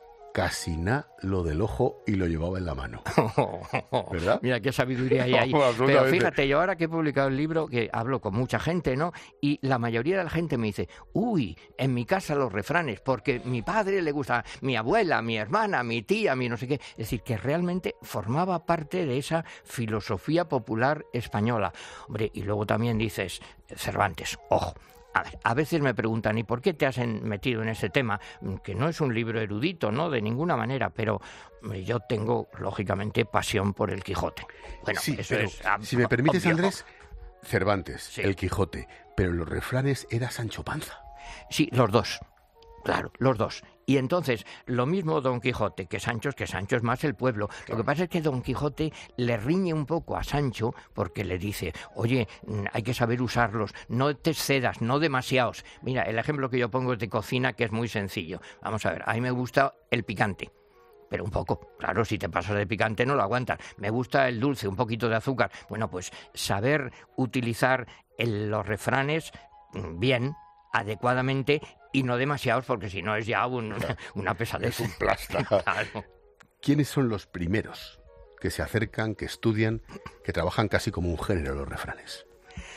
casi nada lo del ojo y lo llevaba en la mano. ¿Verdad? Mira qué sabiduría hay ahí. Pero fíjate, yo ahora que he publicado el libro, que hablo con mucha gente, ¿no? Y la mayoría de la gente me dice, uy, en mi casa los refranes, porque mi padre le gusta, mi abuela, mi hermana, mi tía, mi no sé qué. Es decir, que realmente formaba parte de esa filosofía popular española. Hombre, y luego también dices, Cervantes, ojo. A ver, a veces me preguntan, ¿y por qué te has metido en ese tema? Que no es un libro erudito, ¿no? De ninguna manera, pero yo tengo, lógicamente, pasión por el Quijote. Bueno, sí, eso pero, es ob- si me permites, obvio. Andrés, Cervantes, sí. el Quijote, pero los refranes era Sancho Panza. Sí, los dos. Claro, los dos. Y entonces, lo mismo Don Quijote que Sancho, es que Sancho es más el pueblo. Claro. Lo que pasa es que Don Quijote le riñe un poco a Sancho porque le dice, oye, hay que saber usarlos, no te excedas, no demasiados. Mira, el ejemplo que yo pongo es de cocina, que es muy sencillo. Vamos a ver, a mí me gusta el picante. Pero un poco, claro, si te pasas de picante no lo aguantas. Me gusta el dulce, un poquito de azúcar. Bueno, pues saber utilizar el, los refranes bien, adecuadamente, y no demasiados, porque si no es ya un, una, una pesadez. Es un plasta. Claro. ¿Quiénes son los primeros que se acercan, que estudian, que trabajan casi como un género los refranes?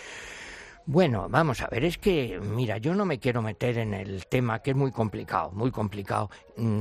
Bueno, vamos a ver, es que, mira, yo no me quiero meter en el tema, que es muy complicado, muy complicado.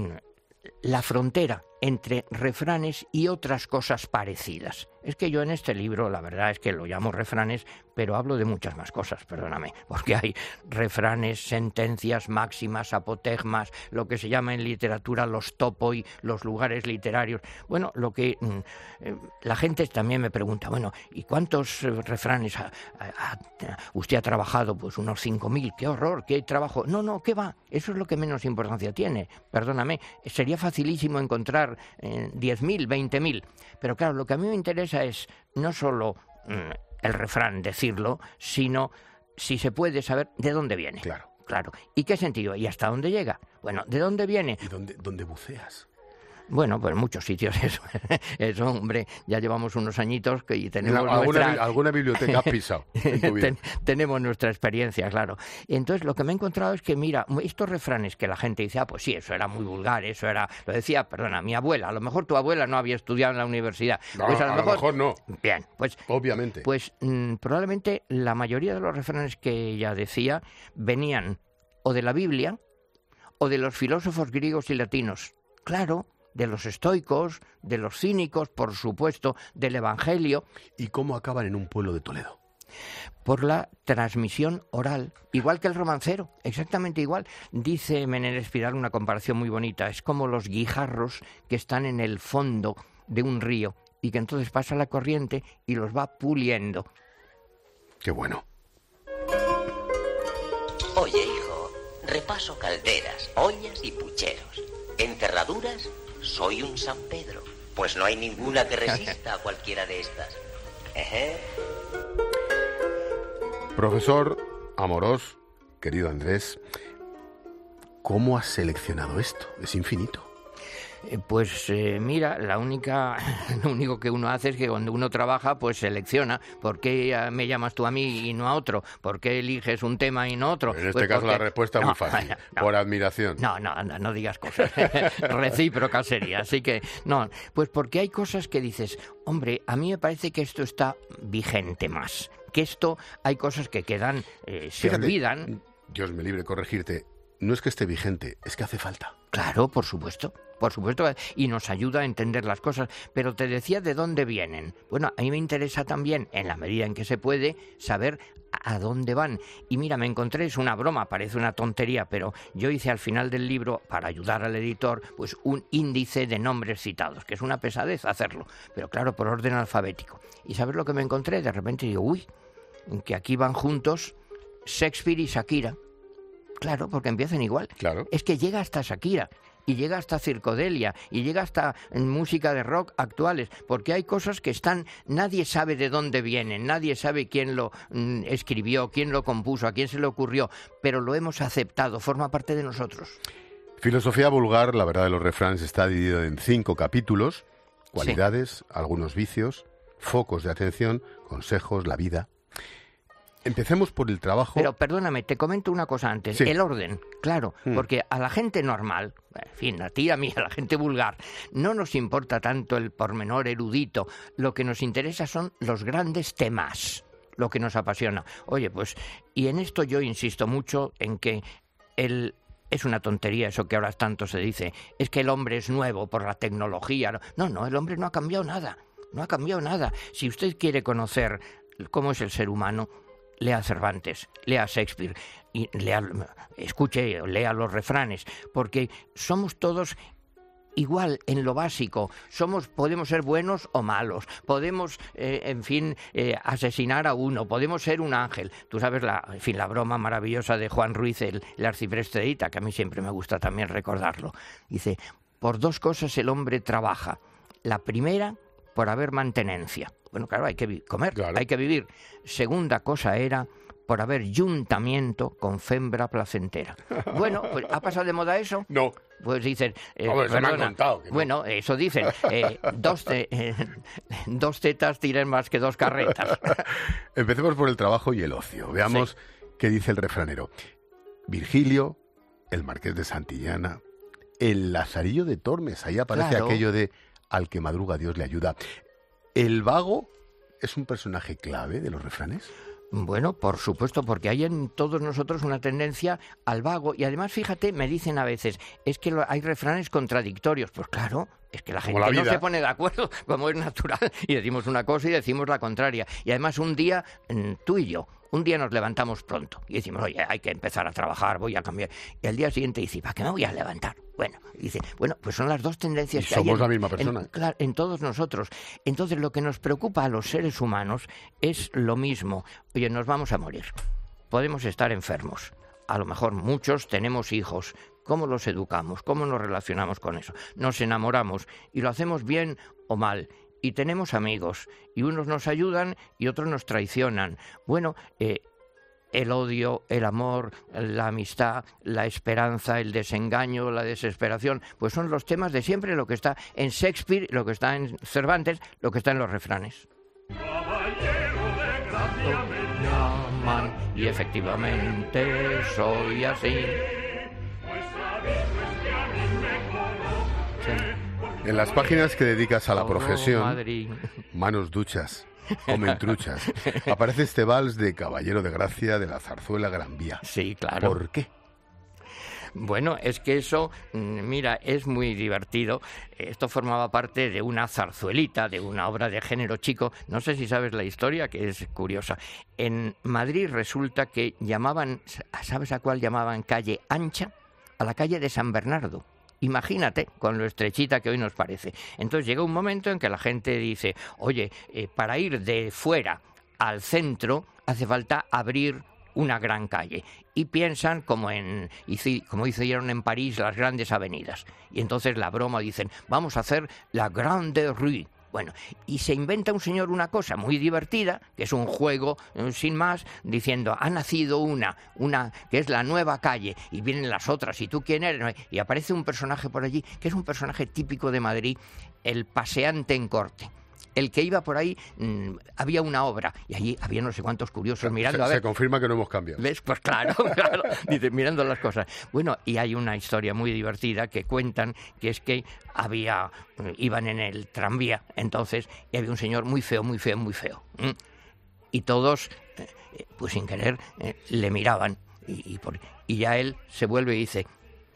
La frontera entre refranes y otras cosas parecidas. Es que yo en este libro, la verdad es que lo llamo refranes, pero hablo de muchas más cosas, perdóname, porque hay refranes, sentencias, máximas, apotegmas, lo que se llama en literatura los topoi, los lugares literarios. Bueno, lo que eh, la gente también me pregunta, bueno, ¿y cuántos eh, refranes ha, ha, ha, usted ha trabajado? Pues unos cinco mil, qué horror, qué trabajo. No, no, ¿qué va? Eso es lo que menos importancia tiene, perdóname. Sería facilísimo encontrar eh, diez mil, veinte mil, pero claro, lo que a mí me interesa es no solo mm, el refrán, decirlo, sino si se puede saber de dónde viene. Claro. Claro. ¿Y qué sentido? ¿Y hasta dónde llega? Bueno, ¿de dónde viene? ¿Y dónde, dónde buceas? Bueno, pues en muchos sitios eso, eso, hombre, ya llevamos unos añitos que y tenemos ¿Alguna, nuestra... ¿Alguna biblioteca has pisado en tu vida? Ten, tenemos nuestra experiencia, claro. Entonces, lo que me he encontrado es que, mira, estos refranes que la gente dice, ah, pues sí, eso era muy vulgar, eso era... Lo decía, perdona, mi abuela, a lo mejor tu abuela no había estudiado en la universidad. No, pues a, lo, a mejor, lo mejor no. Bien, pues... Obviamente. Pues mmm, probablemente la mayoría de los refranes que ella decía venían o de la Biblia o de los filósofos griegos y latinos. Claro, de los estoicos, de los cínicos, por supuesto, del Evangelio. ¿Y cómo acaban en un pueblo de Toledo? Por la transmisión oral, igual que el romancero, exactamente igual. Dice Menéndez Pidal una comparación muy bonita, es como los guijarros que están en el fondo de un río y que entonces pasa la corriente y los va puliendo. Qué bueno. Oye, hijo, repaso calderas, ollas y pucheros. Enterraduras, soy un San Pedro. Pues no hay ninguna que resista a cualquiera de estas. Ejé. Profesor Amorós, querido Andrés, ¿cómo has seleccionado esto? Es infinito. Eh, pues eh, mira, la única, lo único que uno hace es que cuando uno trabaja, pues selecciona. ¿Por qué me llamas tú a mí y no a otro? ¿Por qué eliges un tema y no otro? En este pues caso porque... la respuesta es no, muy fácil, no, por admiración. No, no, anda, no digas cosas recíproca sería. Así que, no, pues porque hay cosas que dices, hombre, a mí me parece que esto está vigente más. Que esto, hay cosas que quedan, eh, se Fíjate, olvidan. Dios me libre corregirte, no es que esté vigente, es que hace falta. Claro, por supuesto. Por supuesto, y nos ayuda a entender las cosas. Pero te decía de dónde vienen. Bueno, a mí me interesa también, en la medida en que se puede, saber a dónde van. Y mira, me encontré, es una broma, parece una tontería, pero yo hice al final del libro, para ayudar al editor, pues un índice de nombres citados, que es una pesadez hacerlo, pero claro, por orden alfabético. ¿Y sabes lo que me encontré? De repente digo, uy, que aquí van juntos Shakespeare y Shakira. Claro, porque empiezan igual. Claro. Es que llega hasta Shakira. Y llega hasta Circodelia, y llega hasta música de rock actuales, porque hay cosas que están, nadie sabe de dónde vienen, nadie sabe quién lo mm, escribió, quién lo compuso, a quién se le ocurrió, pero lo hemos aceptado, forma parte de nosotros. Filosofía vulgar, la verdad de los refranes, está dividido en cinco capítulos: cualidades, sí. algunos vicios, focos de atención, consejos, la vida. Empecemos por el trabajo. Pero perdóname, te comento una cosa antes. Sí. El orden, claro, mm. porque a la gente normal, en fin, a ti, a mí, a la gente vulgar, no nos importa tanto el pormenor erudito. Lo que nos interesa son los grandes temas, lo que nos apasiona. Oye, pues, y en esto yo insisto mucho en que el... Es una tontería eso que ahora tanto se dice. Es que el hombre es nuevo por la tecnología. No, no, el hombre no ha cambiado nada. No ha cambiado nada. Si usted quiere conocer cómo es el ser humano, lea Cervantes, lea Shakespeare, y lea, escuche, lea los refranes, porque somos todos igual en lo básico. Somos, podemos ser buenos o malos, podemos, eh, en fin, eh, asesinar a uno, podemos ser un ángel. Tú sabes la, en fin, la broma maravillosa de Juan Ruiz, el, el arcipreste de Ita, que a mí siempre me gusta también recordarlo. Dice, por dos cosas el hombre trabaja. La primera, por haber mantenencia. Bueno, claro, hay que comer, claro. hay que vivir. Segunda cosa era por haber juntamiento con fembra placentera. Bueno, pues ¿ha pasado de moda eso? No. Pues dicen... Eh, no, eso me han contado. Que no. Bueno, eso dicen. Eh, dos, te, eh, dos tetas tiran más que dos carretas. Empecemos por el trabajo y el ocio. Veamos sí. qué dice el refranero. Virgilio, el marqués de Santillana, el Lazarillo de Tormes. Ahí aparece claro. aquello de al que madruga Dios le ayuda. ¿El vago es un personaje clave de los refranes? Bueno, por supuesto, porque hay en todos nosotros una tendencia al vago. Y además, fíjate, me dicen a veces, es que hay refranes contradictorios. Pues claro, es que la gente la no se pone de acuerdo, como es natural, y decimos una cosa y decimos la contraria. Y además un día, tú y yo, un día nos levantamos pronto y decimos, oye, hay que empezar a trabajar, voy a cambiar. Y al día siguiente dice, ¿para qué me voy a levantar? Bueno, dice, bueno, pues son las dos tendencias y que somos hay en, la misma persona. En, claro, en todos nosotros. Entonces, lo que nos preocupa a los seres humanos es lo mismo. Oye, nos vamos a morir. Podemos estar enfermos. A lo mejor muchos tenemos hijos. ¿Cómo los educamos? ¿Cómo nos relacionamos con eso? Nos enamoramos y lo hacemos bien o mal. Y tenemos amigos, y unos nos ayudan y otros nos traicionan. Bueno, eh, el odio, el amor, la amistad, la esperanza, el desengaño, la desesperación, pues son los temas de siempre, lo que está en Shakespeare, lo que está en Cervantes, lo que está en los refranes. Y efectivamente soy así. En las páginas que dedicas a la profesión, manos duchas o mentruchas, aparece este vals de Caballero de Gracia de la zarzuela Gran Vía. Sí, claro. ¿Por qué? Bueno, es que eso, mira, es muy divertido. Esto formaba parte de una zarzuelita, de una obra de género chico. No sé si sabes la historia, que es curiosa. En Madrid resulta que llamaban, ¿sabes a cuál llamaban calle ancha? A la calle de San Bernardo. Imagínate, con lo estrechita que hoy nos parece. Entonces llega un momento en que la gente dice, oye, eh, para ir de fuera al centro hace falta abrir una gran calle. Y piensan como en como hicieron en París las grandes avenidas. Y entonces la broma dicen, vamos a hacer la Grande Rue. Bueno, y se inventa un señor una cosa muy divertida, que es un juego eh, sin más, diciendo, ha nacido una, una que es la nueva calle, y vienen las otras, ¿y tú quién eres? Y aparece un personaje por allí, que es un personaje típico de Madrid, el paseante en corte. El que iba por ahí, mmm, había una obra, y allí había no sé cuántos curiosos mirando se, a ver. Se confirma que no hemos cambiado. ¿Ves? Pues claro, claro, dice, mirando las cosas. Bueno, y hay una historia muy divertida que cuentan, que es que había, iban en el tranvía, entonces, y había un señor muy feo, muy feo, muy feo. ¿Mm? Y todos, eh, pues sin querer, eh, le miraban, y, y, por, y ya él se vuelve y dice,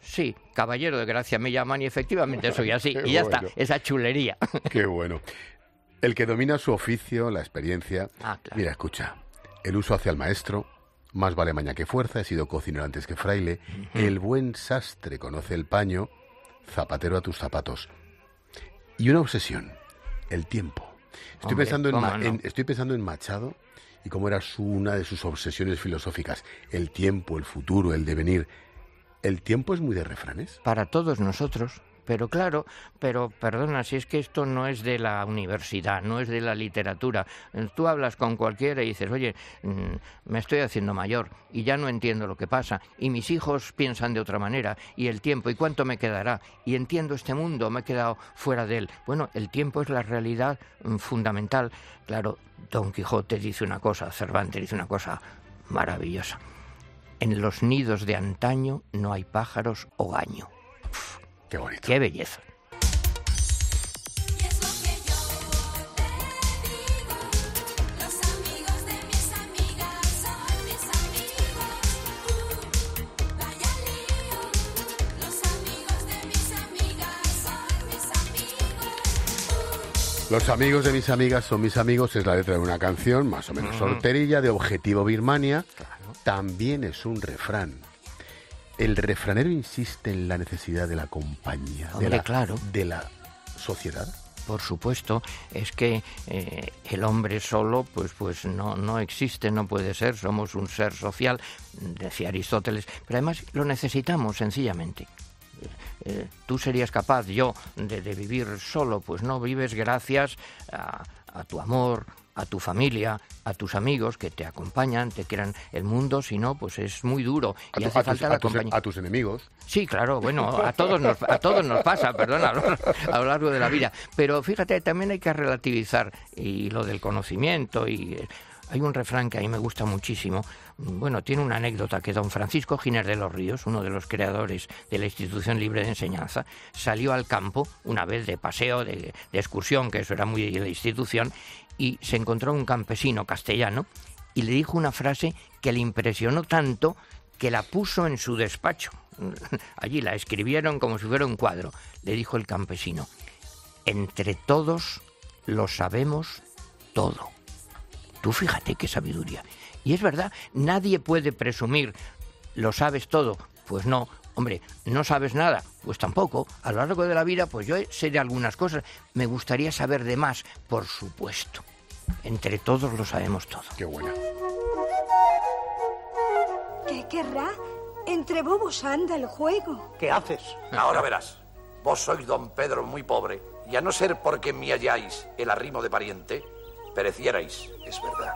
Sí, caballero de gracia me llaman y efectivamente soy así. Y ya bueno. está, esa chulería. Qué bueno. El que domina su oficio, la experiencia... Ah, claro. Mira, escucha. El uso hacia el maestro, más vale maña que fuerza, he sido cocinero antes que fraile. Uh-huh. El buen sastre conoce el paño, zapatero a tus zapatos. Y una obsesión, el tiempo. Estoy, Hombre, pensando, en, ¿cómo no? en, estoy pensando en Machado y cómo era su, una de sus obsesiones filosóficas. El tiempo, el futuro, el devenir. ¿El tiempo es muy de refranes? Para todos nosotros. Pero claro, pero perdona, si es que esto no es de la universidad, no es de la literatura. Tú hablas con cualquiera y dices, oye, me estoy haciendo mayor y ya no entiendo lo que pasa. Y mis hijos piensan de otra manera. Y el tiempo, ¿y cuánto me quedará? Y entiendo este mundo, me he quedado fuera de él. Bueno, el tiempo es la realidad fundamental. Claro, Don Quijote dice una cosa, Cervantes dice una cosa maravillosa. En los nidos de antaño no hay pájaros hogaño. Qué bonito. Qué belleza. Los amigos de mis amigas son mis amigos es la letra de una canción, más o menos solterilla, de Objetivo Birmania. Claro. También es un refrán. El refranero insiste en la necesidad de la compañía, Hombre, de, la, claro. de la sociedad. Por supuesto, es que eh, el hombre solo pues pues no, no existe, no puede ser, somos un ser social, decía Aristóteles, pero además lo necesitamos sencillamente. Eh, tú serías capaz, yo, de, de vivir solo, pues no, vives gracias a, a tu amor, a tu familia, a tus amigos que te acompañan, te crean el mundo, si no, pues es muy duro. A, y tu, hace a, falta tus, la a, tus, compañía. a tus enemigos. Sí, claro, bueno, a todos nos, a todos nos pasa, perdona, a lo, a lo largo de la vida. Pero fíjate, también hay que relativizar y lo del conocimiento y... Eh, hay un refrán que a mí me gusta muchísimo. Bueno, tiene una anécdota que don Francisco Giner de los Ríos, uno de los creadores de la Institución Libre de Enseñanza, salió al campo una vez de paseo, de, de excursión, que eso era muy de la institución, y se encontró un campesino castellano y le dijo una frase que le impresionó tanto que la puso en su despacho. Allí la escribieron como si fuera un cuadro. Le dijo el campesino: entre todos lo sabemos todo. Tú fíjate qué sabiduría. Y es verdad, nadie puede presumir, lo sabes todo. Pues no, hombre, no sabes nada. Pues tampoco. A lo largo de la vida, pues yo sé de algunas cosas. Me gustaría saber de más, por supuesto. Entre todos lo sabemos todo. Qué buena. ¿Qué querrá? Entre bobos anda el juego. ¿Qué haces? Ahora verás. Vos sois don Pedro muy pobre, y a no ser porque me halláis el arrimo de pariente, perecierais, es verdad.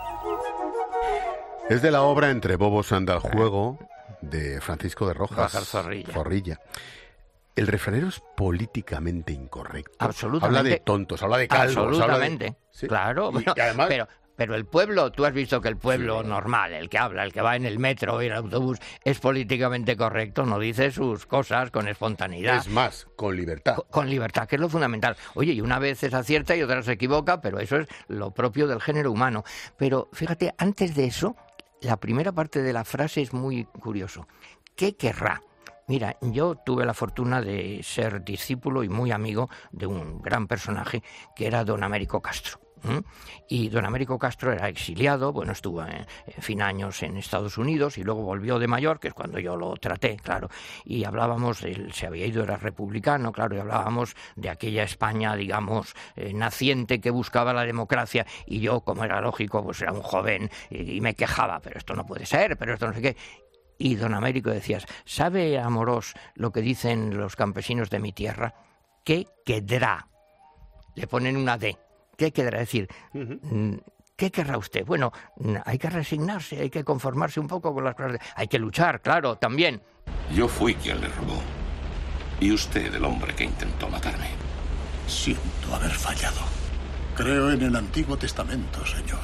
Es de la obra Entre bobos anda el juego, de Francisco de Rojas Zorrilla. Zorrilla. El refranero es políticamente incorrecto. Absolutamente. Habla de tontos, habla de calvos. Absolutamente. Habla de... ¿Sí? Claro. Y, Bueno, y además... pero, pero el pueblo, tú has visto que el pueblo sí. normal, el que habla, el que va en el metro y en el autobús, es políticamente correcto, no dice sus cosas con espontaneidad. Es más, con libertad. Con, con libertad, que es lo fundamental. Oye, y una vez es acierta y otra se equivoca, pero eso es lo propio del género humano. Pero fíjate, antes de eso, la primera parte de la frase es muy curioso. ¿Qué querrá? Mira, yo tuve la fortuna de ser discípulo y muy amigo de un gran personaje que era don Américo Castro. ¿Mm? Y don Américo Castro era exiliado, bueno, estuvo en, en fin años en Estados Unidos y luego volvió de mayor, que es cuando yo lo traté, claro, y hablábamos, él se había ido, era republicano, claro, y hablábamos de aquella España, digamos, eh, naciente que buscaba la democracia, y yo, como era lógico, pues era un joven y, y me quejaba, pero esto no puede ser, pero esto no sé qué. Y don Américo decía, ¿sabe, Amorós, lo que dicen los campesinos de mi tierra? ¿Qué quedará? Le ponen una D. ¿Qué quedará? Es decir, uh-huh. ¿qué querrá usted? Bueno, hay que resignarse, hay que conformarse un poco con las cosas. Hay que luchar, claro, también. Yo fui quien le robó. Y usted el hombre que intentó matarme. Siento haber fallado. Creo en el Antiguo Testamento, señor.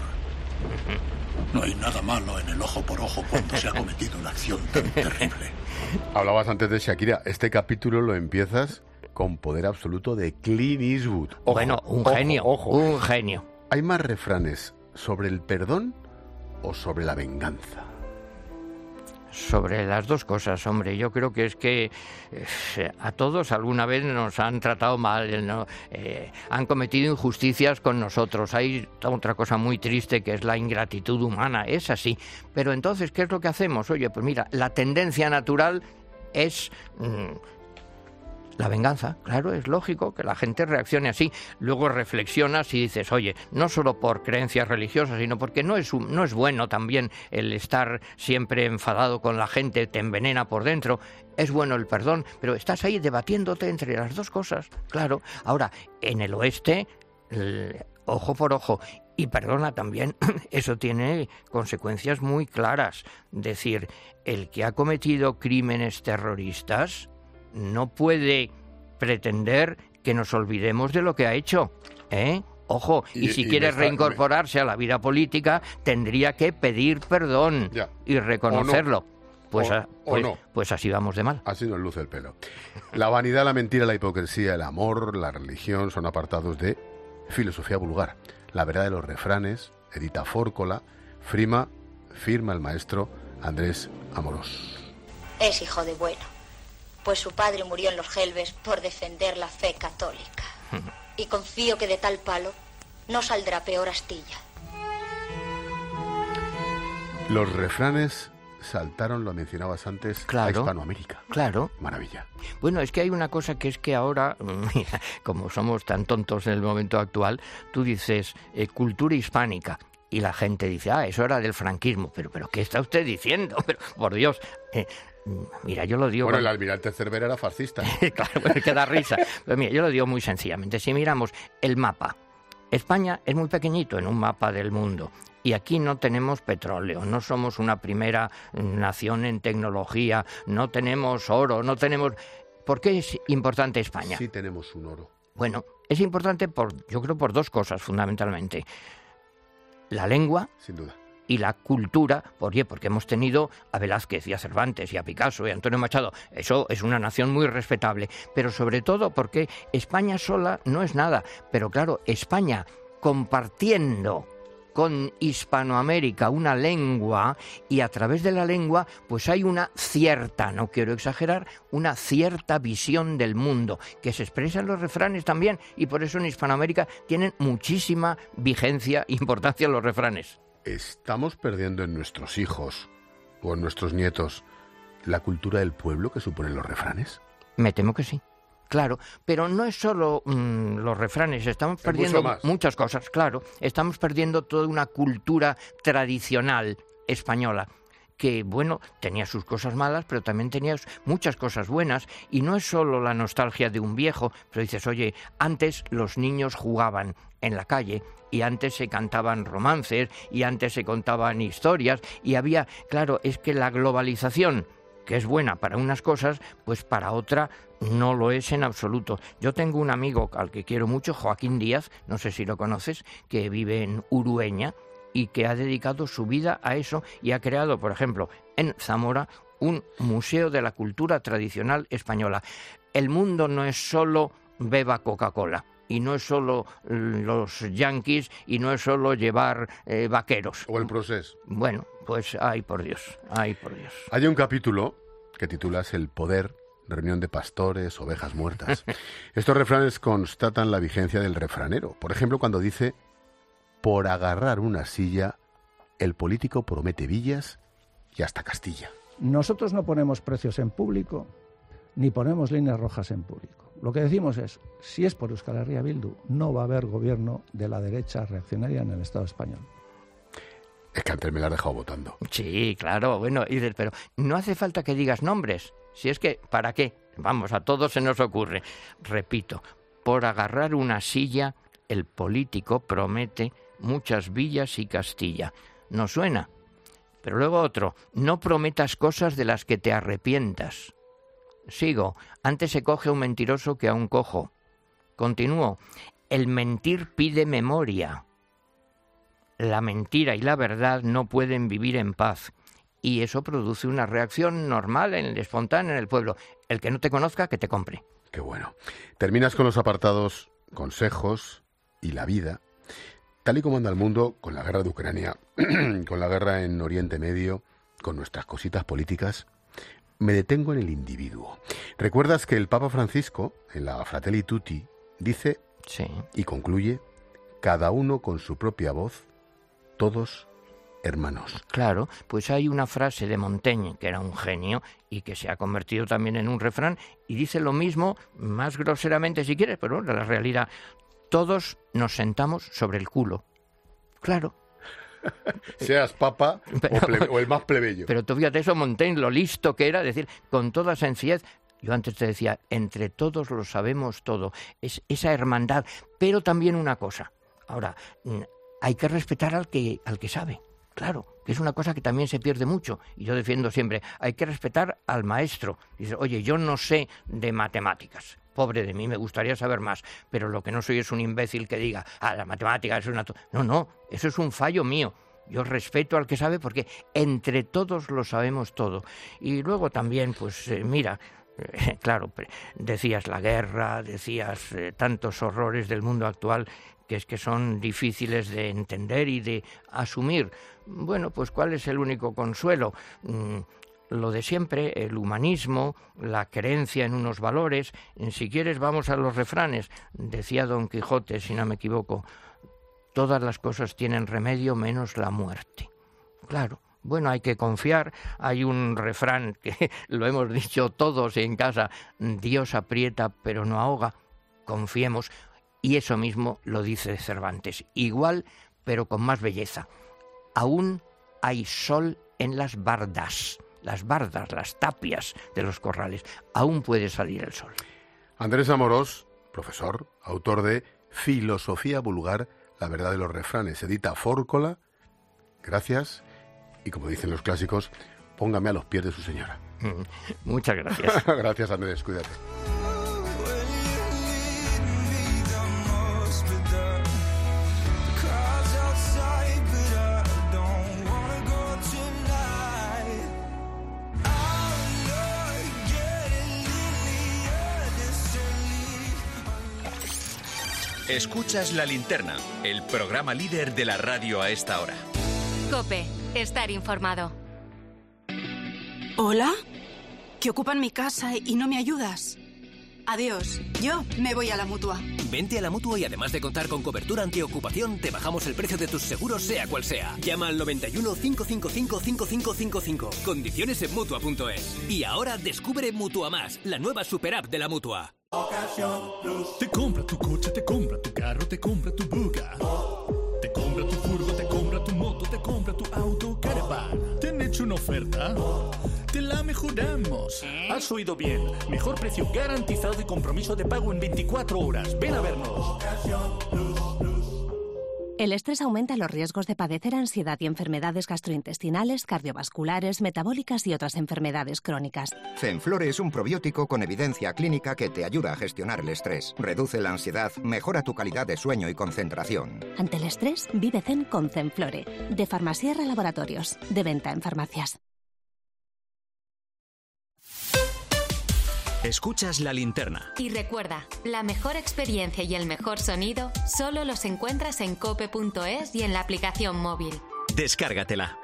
No hay nada malo en el ojo por ojo cuando se ha cometido una acción tan terrible. Hablabas antes de Shakira. Este capítulo lo empiezas con poder absoluto de Clint Eastwood. Ojo, bueno, un ojo, genio, ojo. un genio. ¿Hay más refranes sobre el perdón o sobre la venganza? Sobre las dos cosas, hombre, yo creo que es que eh, a todos alguna vez nos han tratado mal, ¿no? eh, han cometido injusticias con nosotros. Hay otra cosa muy triste que es la ingratitud humana, es así. Pero entonces, ¿qué es lo que hacemos? Oye, pues mira, la tendencia natural es... Mmm, la venganza, claro, es lógico que la gente reaccione así. Luego reflexionas y dices, oye, no solo por creencias religiosas, sino porque no es, un, no es bueno también el estar siempre enfadado con la gente, te envenena por dentro. Es bueno el perdón, pero estás ahí debatiéndote entre las dos cosas, claro. Ahora, en el oeste, el, ojo por ojo. Y perdona también, eso tiene consecuencias muy claras. Decir, el que ha cometido crímenes terroristas no puede pretender que nos olvidemos de lo que ha hecho, ¿eh? Ojo, y, y si y quiere está, reincorporarse me... a la vida política, tendría que pedir perdón ya. y reconocerlo. No. Pues, o, a, pues, no. pues así vamos de mal. Así nos luce el pelo. La vanidad, la mentira, la hipocresía, el amor, la religión son apartados de filosofía vulgar. La verdad de los refranes, Edita Fórcola, Frima, firma el maestro Andrés Amorós. Es hijo de bueno, pues su padre murió en los Gelbes por defender la fe católica. Y confío que de tal palo no saldrá peor astilla. Los refranes saltaron, lo mencionabas antes, claro, a Hispanoamérica. Claro. Maravilla. Bueno, es que hay una cosa que es que ahora, mira, como somos tan tontos en el momento actual, tú dices eh, cultura hispánica. Y la gente dice, ah, eso era del franquismo. Pero, pero ¿qué está usted diciendo? Pero, por Dios... Eh, Mira, yo lo digo... Bueno, el almirante Cervera era fascista. Claro, bueno, que da risa. Pero mira, yo lo digo muy sencillamente. Si miramos el mapa, España es muy pequeñito en un mapa del mundo. Y aquí no tenemos petróleo, no somos una primera nación en tecnología, no tenemos oro, no tenemos... ¿Por qué es importante España? Sí tenemos un oro. Bueno, es importante por, yo creo, por dos cosas fundamentalmente. La lengua... Sin duda. Y la cultura, porque hemos tenido a Velázquez y a Cervantes y a Picasso y a Antonio Machado. Eso es una nación muy respetable. Pero sobre todo porque España sola no es nada. Pero claro, España compartiendo con Hispanoamérica una lengua, y a través de la lengua pues hay una cierta, no quiero exagerar, una cierta visión del mundo que se expresa en los refranes también, y por eso en Hispanoamérica tienen muchísima vigencia e importancia los refranes. ¿Estamos perdiendo en nuestros hijos o en nuestros nietos la cultura del pueblo que suponen los refranes? Me temo que sí, claro, pero no es solo mmm, los refranes, estamos es perdiendo muchas cosas, claro, estamos perdiendo toda una cultura tradicional española que, bueno, tenía sus cosas malas, pero también tenía muchas cosas buenas, y no es solo la nostalgia de un viejo, pero dices, oye, antes los niños jugaban en la calle, y antes se cantaban romances, y antes se contaban historias, y había, claro, es que la globalización, que es buena para unas cosas, pues para otra no lo es en absoluto. Yo tengo un amigo al que quiero mucho, Joaquín Díaz, no sé si lo conoces, que vive en Urueña, y que ha dedicado su vida a eso, y ha creado, por ejemplo, en Zamora, un museo de la cultura tradicional española. El mundo no es solo beba Coca-Cola, y no es solo los yanquis, y no es solo llevar eh, vaqueros. O el procés. Bueno, pues ay por Dios, ay por Dios. Hay un capítulo que titulas El poder, reunión de pastores, ovejas muertas. Estos refranes constatan la vigencia del refranero. Por ejemplo, cuando dice, por agarrar una silla, el político promete villas y hasta Castilla. Nosotros no ponemos precios en público, ni ponemos líneas rojas en público. Lo que decimos es, si es por Euskal Herria Bildu, no va a haber gobierno de la derecha reaccionaria en el Estado español. Es que antes me la has dejado votando. Sí, claro, bueno, pero no hace falta que digas nombres. Si es que, ¿para qué? Vamos, a todos se nos ocurre. Repito, por agarrar una silla, el político promete muchas villas y Castilla. ¿No suena? Pero luego otro, no prometas cosas de las que te arrepientas. Sigo, antes se coge a un mentiroso que a un cojo. Continúo, el mentir pide memoria. La mentira y la verdad no pueden vivir en paz. Y eso produce una reacción normal, en el espontáneo, en el pueblo. El que no te conozca, que te compre. Qué bueno. Terminas con los apartados consejos y la vida. Tal y como anda el mundo, con la guerra de Ucrania, con la guerra en Oriente Medio, con nuestras cositas políticas, me detengo en el individuo. ¿Recuerdas que el Papa Francisco, en la Fratelli Tutti, dice sí. y concluye, cada uno con su propia voz, todos hermanos? Claro, pues hay una frase de Montaigne, que era un genio y que se ha convertido también en un refrán, y dice lo mismo, más groseramente si quieres, pero bueno, la realidad, todos nos sentamos sobre el culo. Claro. Seas papa pero, o, plebe, o el más plebeyo. Pero tú fíjate eso, Montaigne, lo listo que era, decir, con toda sencillez, yo antes te decía, entre todos lo sabemos todo, es esa hermandad, pero también una cosa, ahora, hay que respetar al que, al que sabe, claro, que es una cosa que también se pierde mucho, y yo defiendo siempre, hay que respetar al maestro, dice, oye, yo no sé de matemáticas, pobre de mí, me gustaría saber más, pero lo que no soy es un imbécil que diga, ah, la matemática es una... No, no, eso es un fallo mío. Yo respeto al que sabe porque entre todos lo sabemos todo. Y luego también, pues eh, mira, eh, claro, decías la guerra, decías eh, tantos horrores del mundo actual que es que son difíciles de entender y de asumir. Bueno, pues ¿cuál es el único consuelo? Mm, lo de siempre, el humanismo, la creencia en unos valores. Si quieres, vamos a los refranes. Decía Don Quijote, si no me equivoco, todas las cosas tienen remedio menos la muerte. Claro, bueno, hay que confiar. Hay un refrán que lo hemos dicho todos en casa, Dios aprieta pero no ahoga. Confiemos. Y eso mismo lo dice Cervantes. Igual, pero con más belleza. Aún hay sol en las bardas. Las bardas, las tapias de los corrales, aún puede salir el sol. Andrés Amorós, profesor, autor de Filosofía vulgar, la verdad de los refranes, edita Fórcola. Gracias, y como dicen los clásicos, póngame a los pies de su señora. Muchas gracias. Gracias, Andrés, cuídate. Escuchas La Linterna, el programa líder de la radio a esta hora. COPE, estar informado. ¿Hola? Que ocupan mi casa y no me ayudas. Adiós, yo me voy a la Mutua. Vente a la Mutua y además de contar con cobertura antiocupación, te bajamos el precio de tus seguros sea cual sea. Llama al noventa y uno, cinco cinco cinco, cinco cinco cinco cinco. Condiciones en Mutua punto es. Y ahora descubre Mutua Más, la nueva super app de la Mutua. Te compra tu coche, te compra tu carro, te compra tu buga. Te compra tu furgo, te compra tu moto, te compra tu auto, caravana. ¿Te han hecho una oferta? Te la mejoramos. Has oído bien. Mejor precio garantizado y compromiso de pago en veinticuatro horas. Ven a vernos. El estrés aumenta los riesgos de padecer ansiedad y enfermedades gastrointestinales, cardiovasculares, metabólicas y otras enfermedades crónicas. Zenflore es un probiótico con evidencia clínica que te ayuda a gestionar el estrés, reduce la ansiedad, mejora tu calidad de sueño y concentración. Ante el estrés, vive zen con Zenflore, de Farmasierra Laboratorios, de venta en farmacias. Escuchas La Linterna. Y recuerda, la mejor experiencia y el mejor sonido solo los encuentras en cope punto es y en la aplicación móvil. Descárgatela.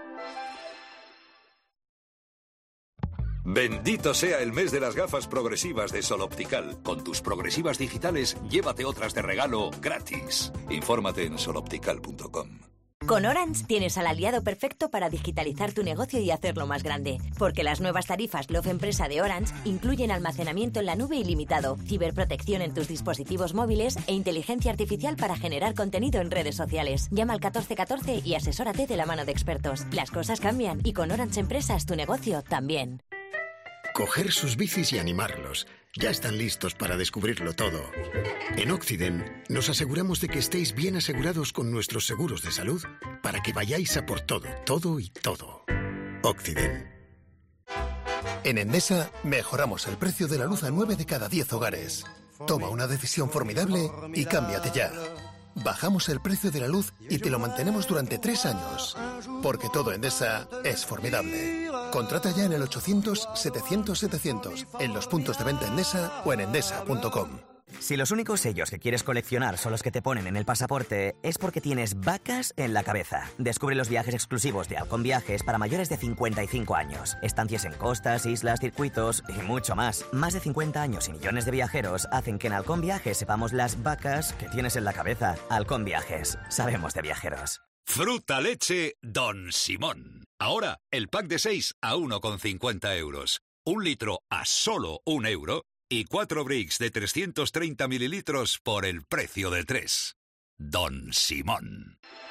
Bendito sea el mes de las gafas progresivas de Sol Optical. Con tus progresivas digitales, llévate otras de regalo gratis. Infórmate en sol optical punto com. Con Orange tienes al aliado perfecto para digitalizar tu negocio y hacerlo más grande. Porque las nuevas tarifas Love Empresa de Orange incluyen almacenamiento en la nube ilimitado, ciberprotección en tus dispositivos móviles e inteligencia artificial para generar contenido en redes sociales. Llama al catorce catorce y asesórate de la mano de expertos. Las cosas cambian y con Orange Empresas tu negocio también. Coger sus bicis y animarlos. Ya están listos para descubrirlo todo. En Occident nos aseguramos de que estéis bien asegurados con nuestros seguros de salud para que vayáis a por todo, todo y todo. Occident. En Endesa mejoramos el precio de la luz a nueve de cada diez hogares. Toma una decisión formidable y cámbiate ya. Bajamos el precio de la luz y te lo mantenemos durante tres años. Porque todo Endesa es formidable. Contrata ya en el ochocientos, setecientos, setecientos, en los puntos de venta Endesa o en endesa punto com. Si los únicos sellos que quieres coleccionar son los que te ponen en el pasaporte, es porque tienes vacas en la cabeza. Descubre los viajes exclusivos de Halcón Viajes para mayores de cincuenta y cinco años. Estancias en costas, islas, circuitos y mucho más. Más de cincuenta años y millones de viajeros hacen que en Halcón Viajes sepamos las vacas que tienes en la cabeza. Halcón Viajes. Sabemos de viajeros. Fruta leche Don Simón. Ahora, el pack de seis a uno con cincuenta euros. Un litro a solo un euro. Y cuatro bricks de trescientos treinta mililitros por el precio de tres. Don Simón.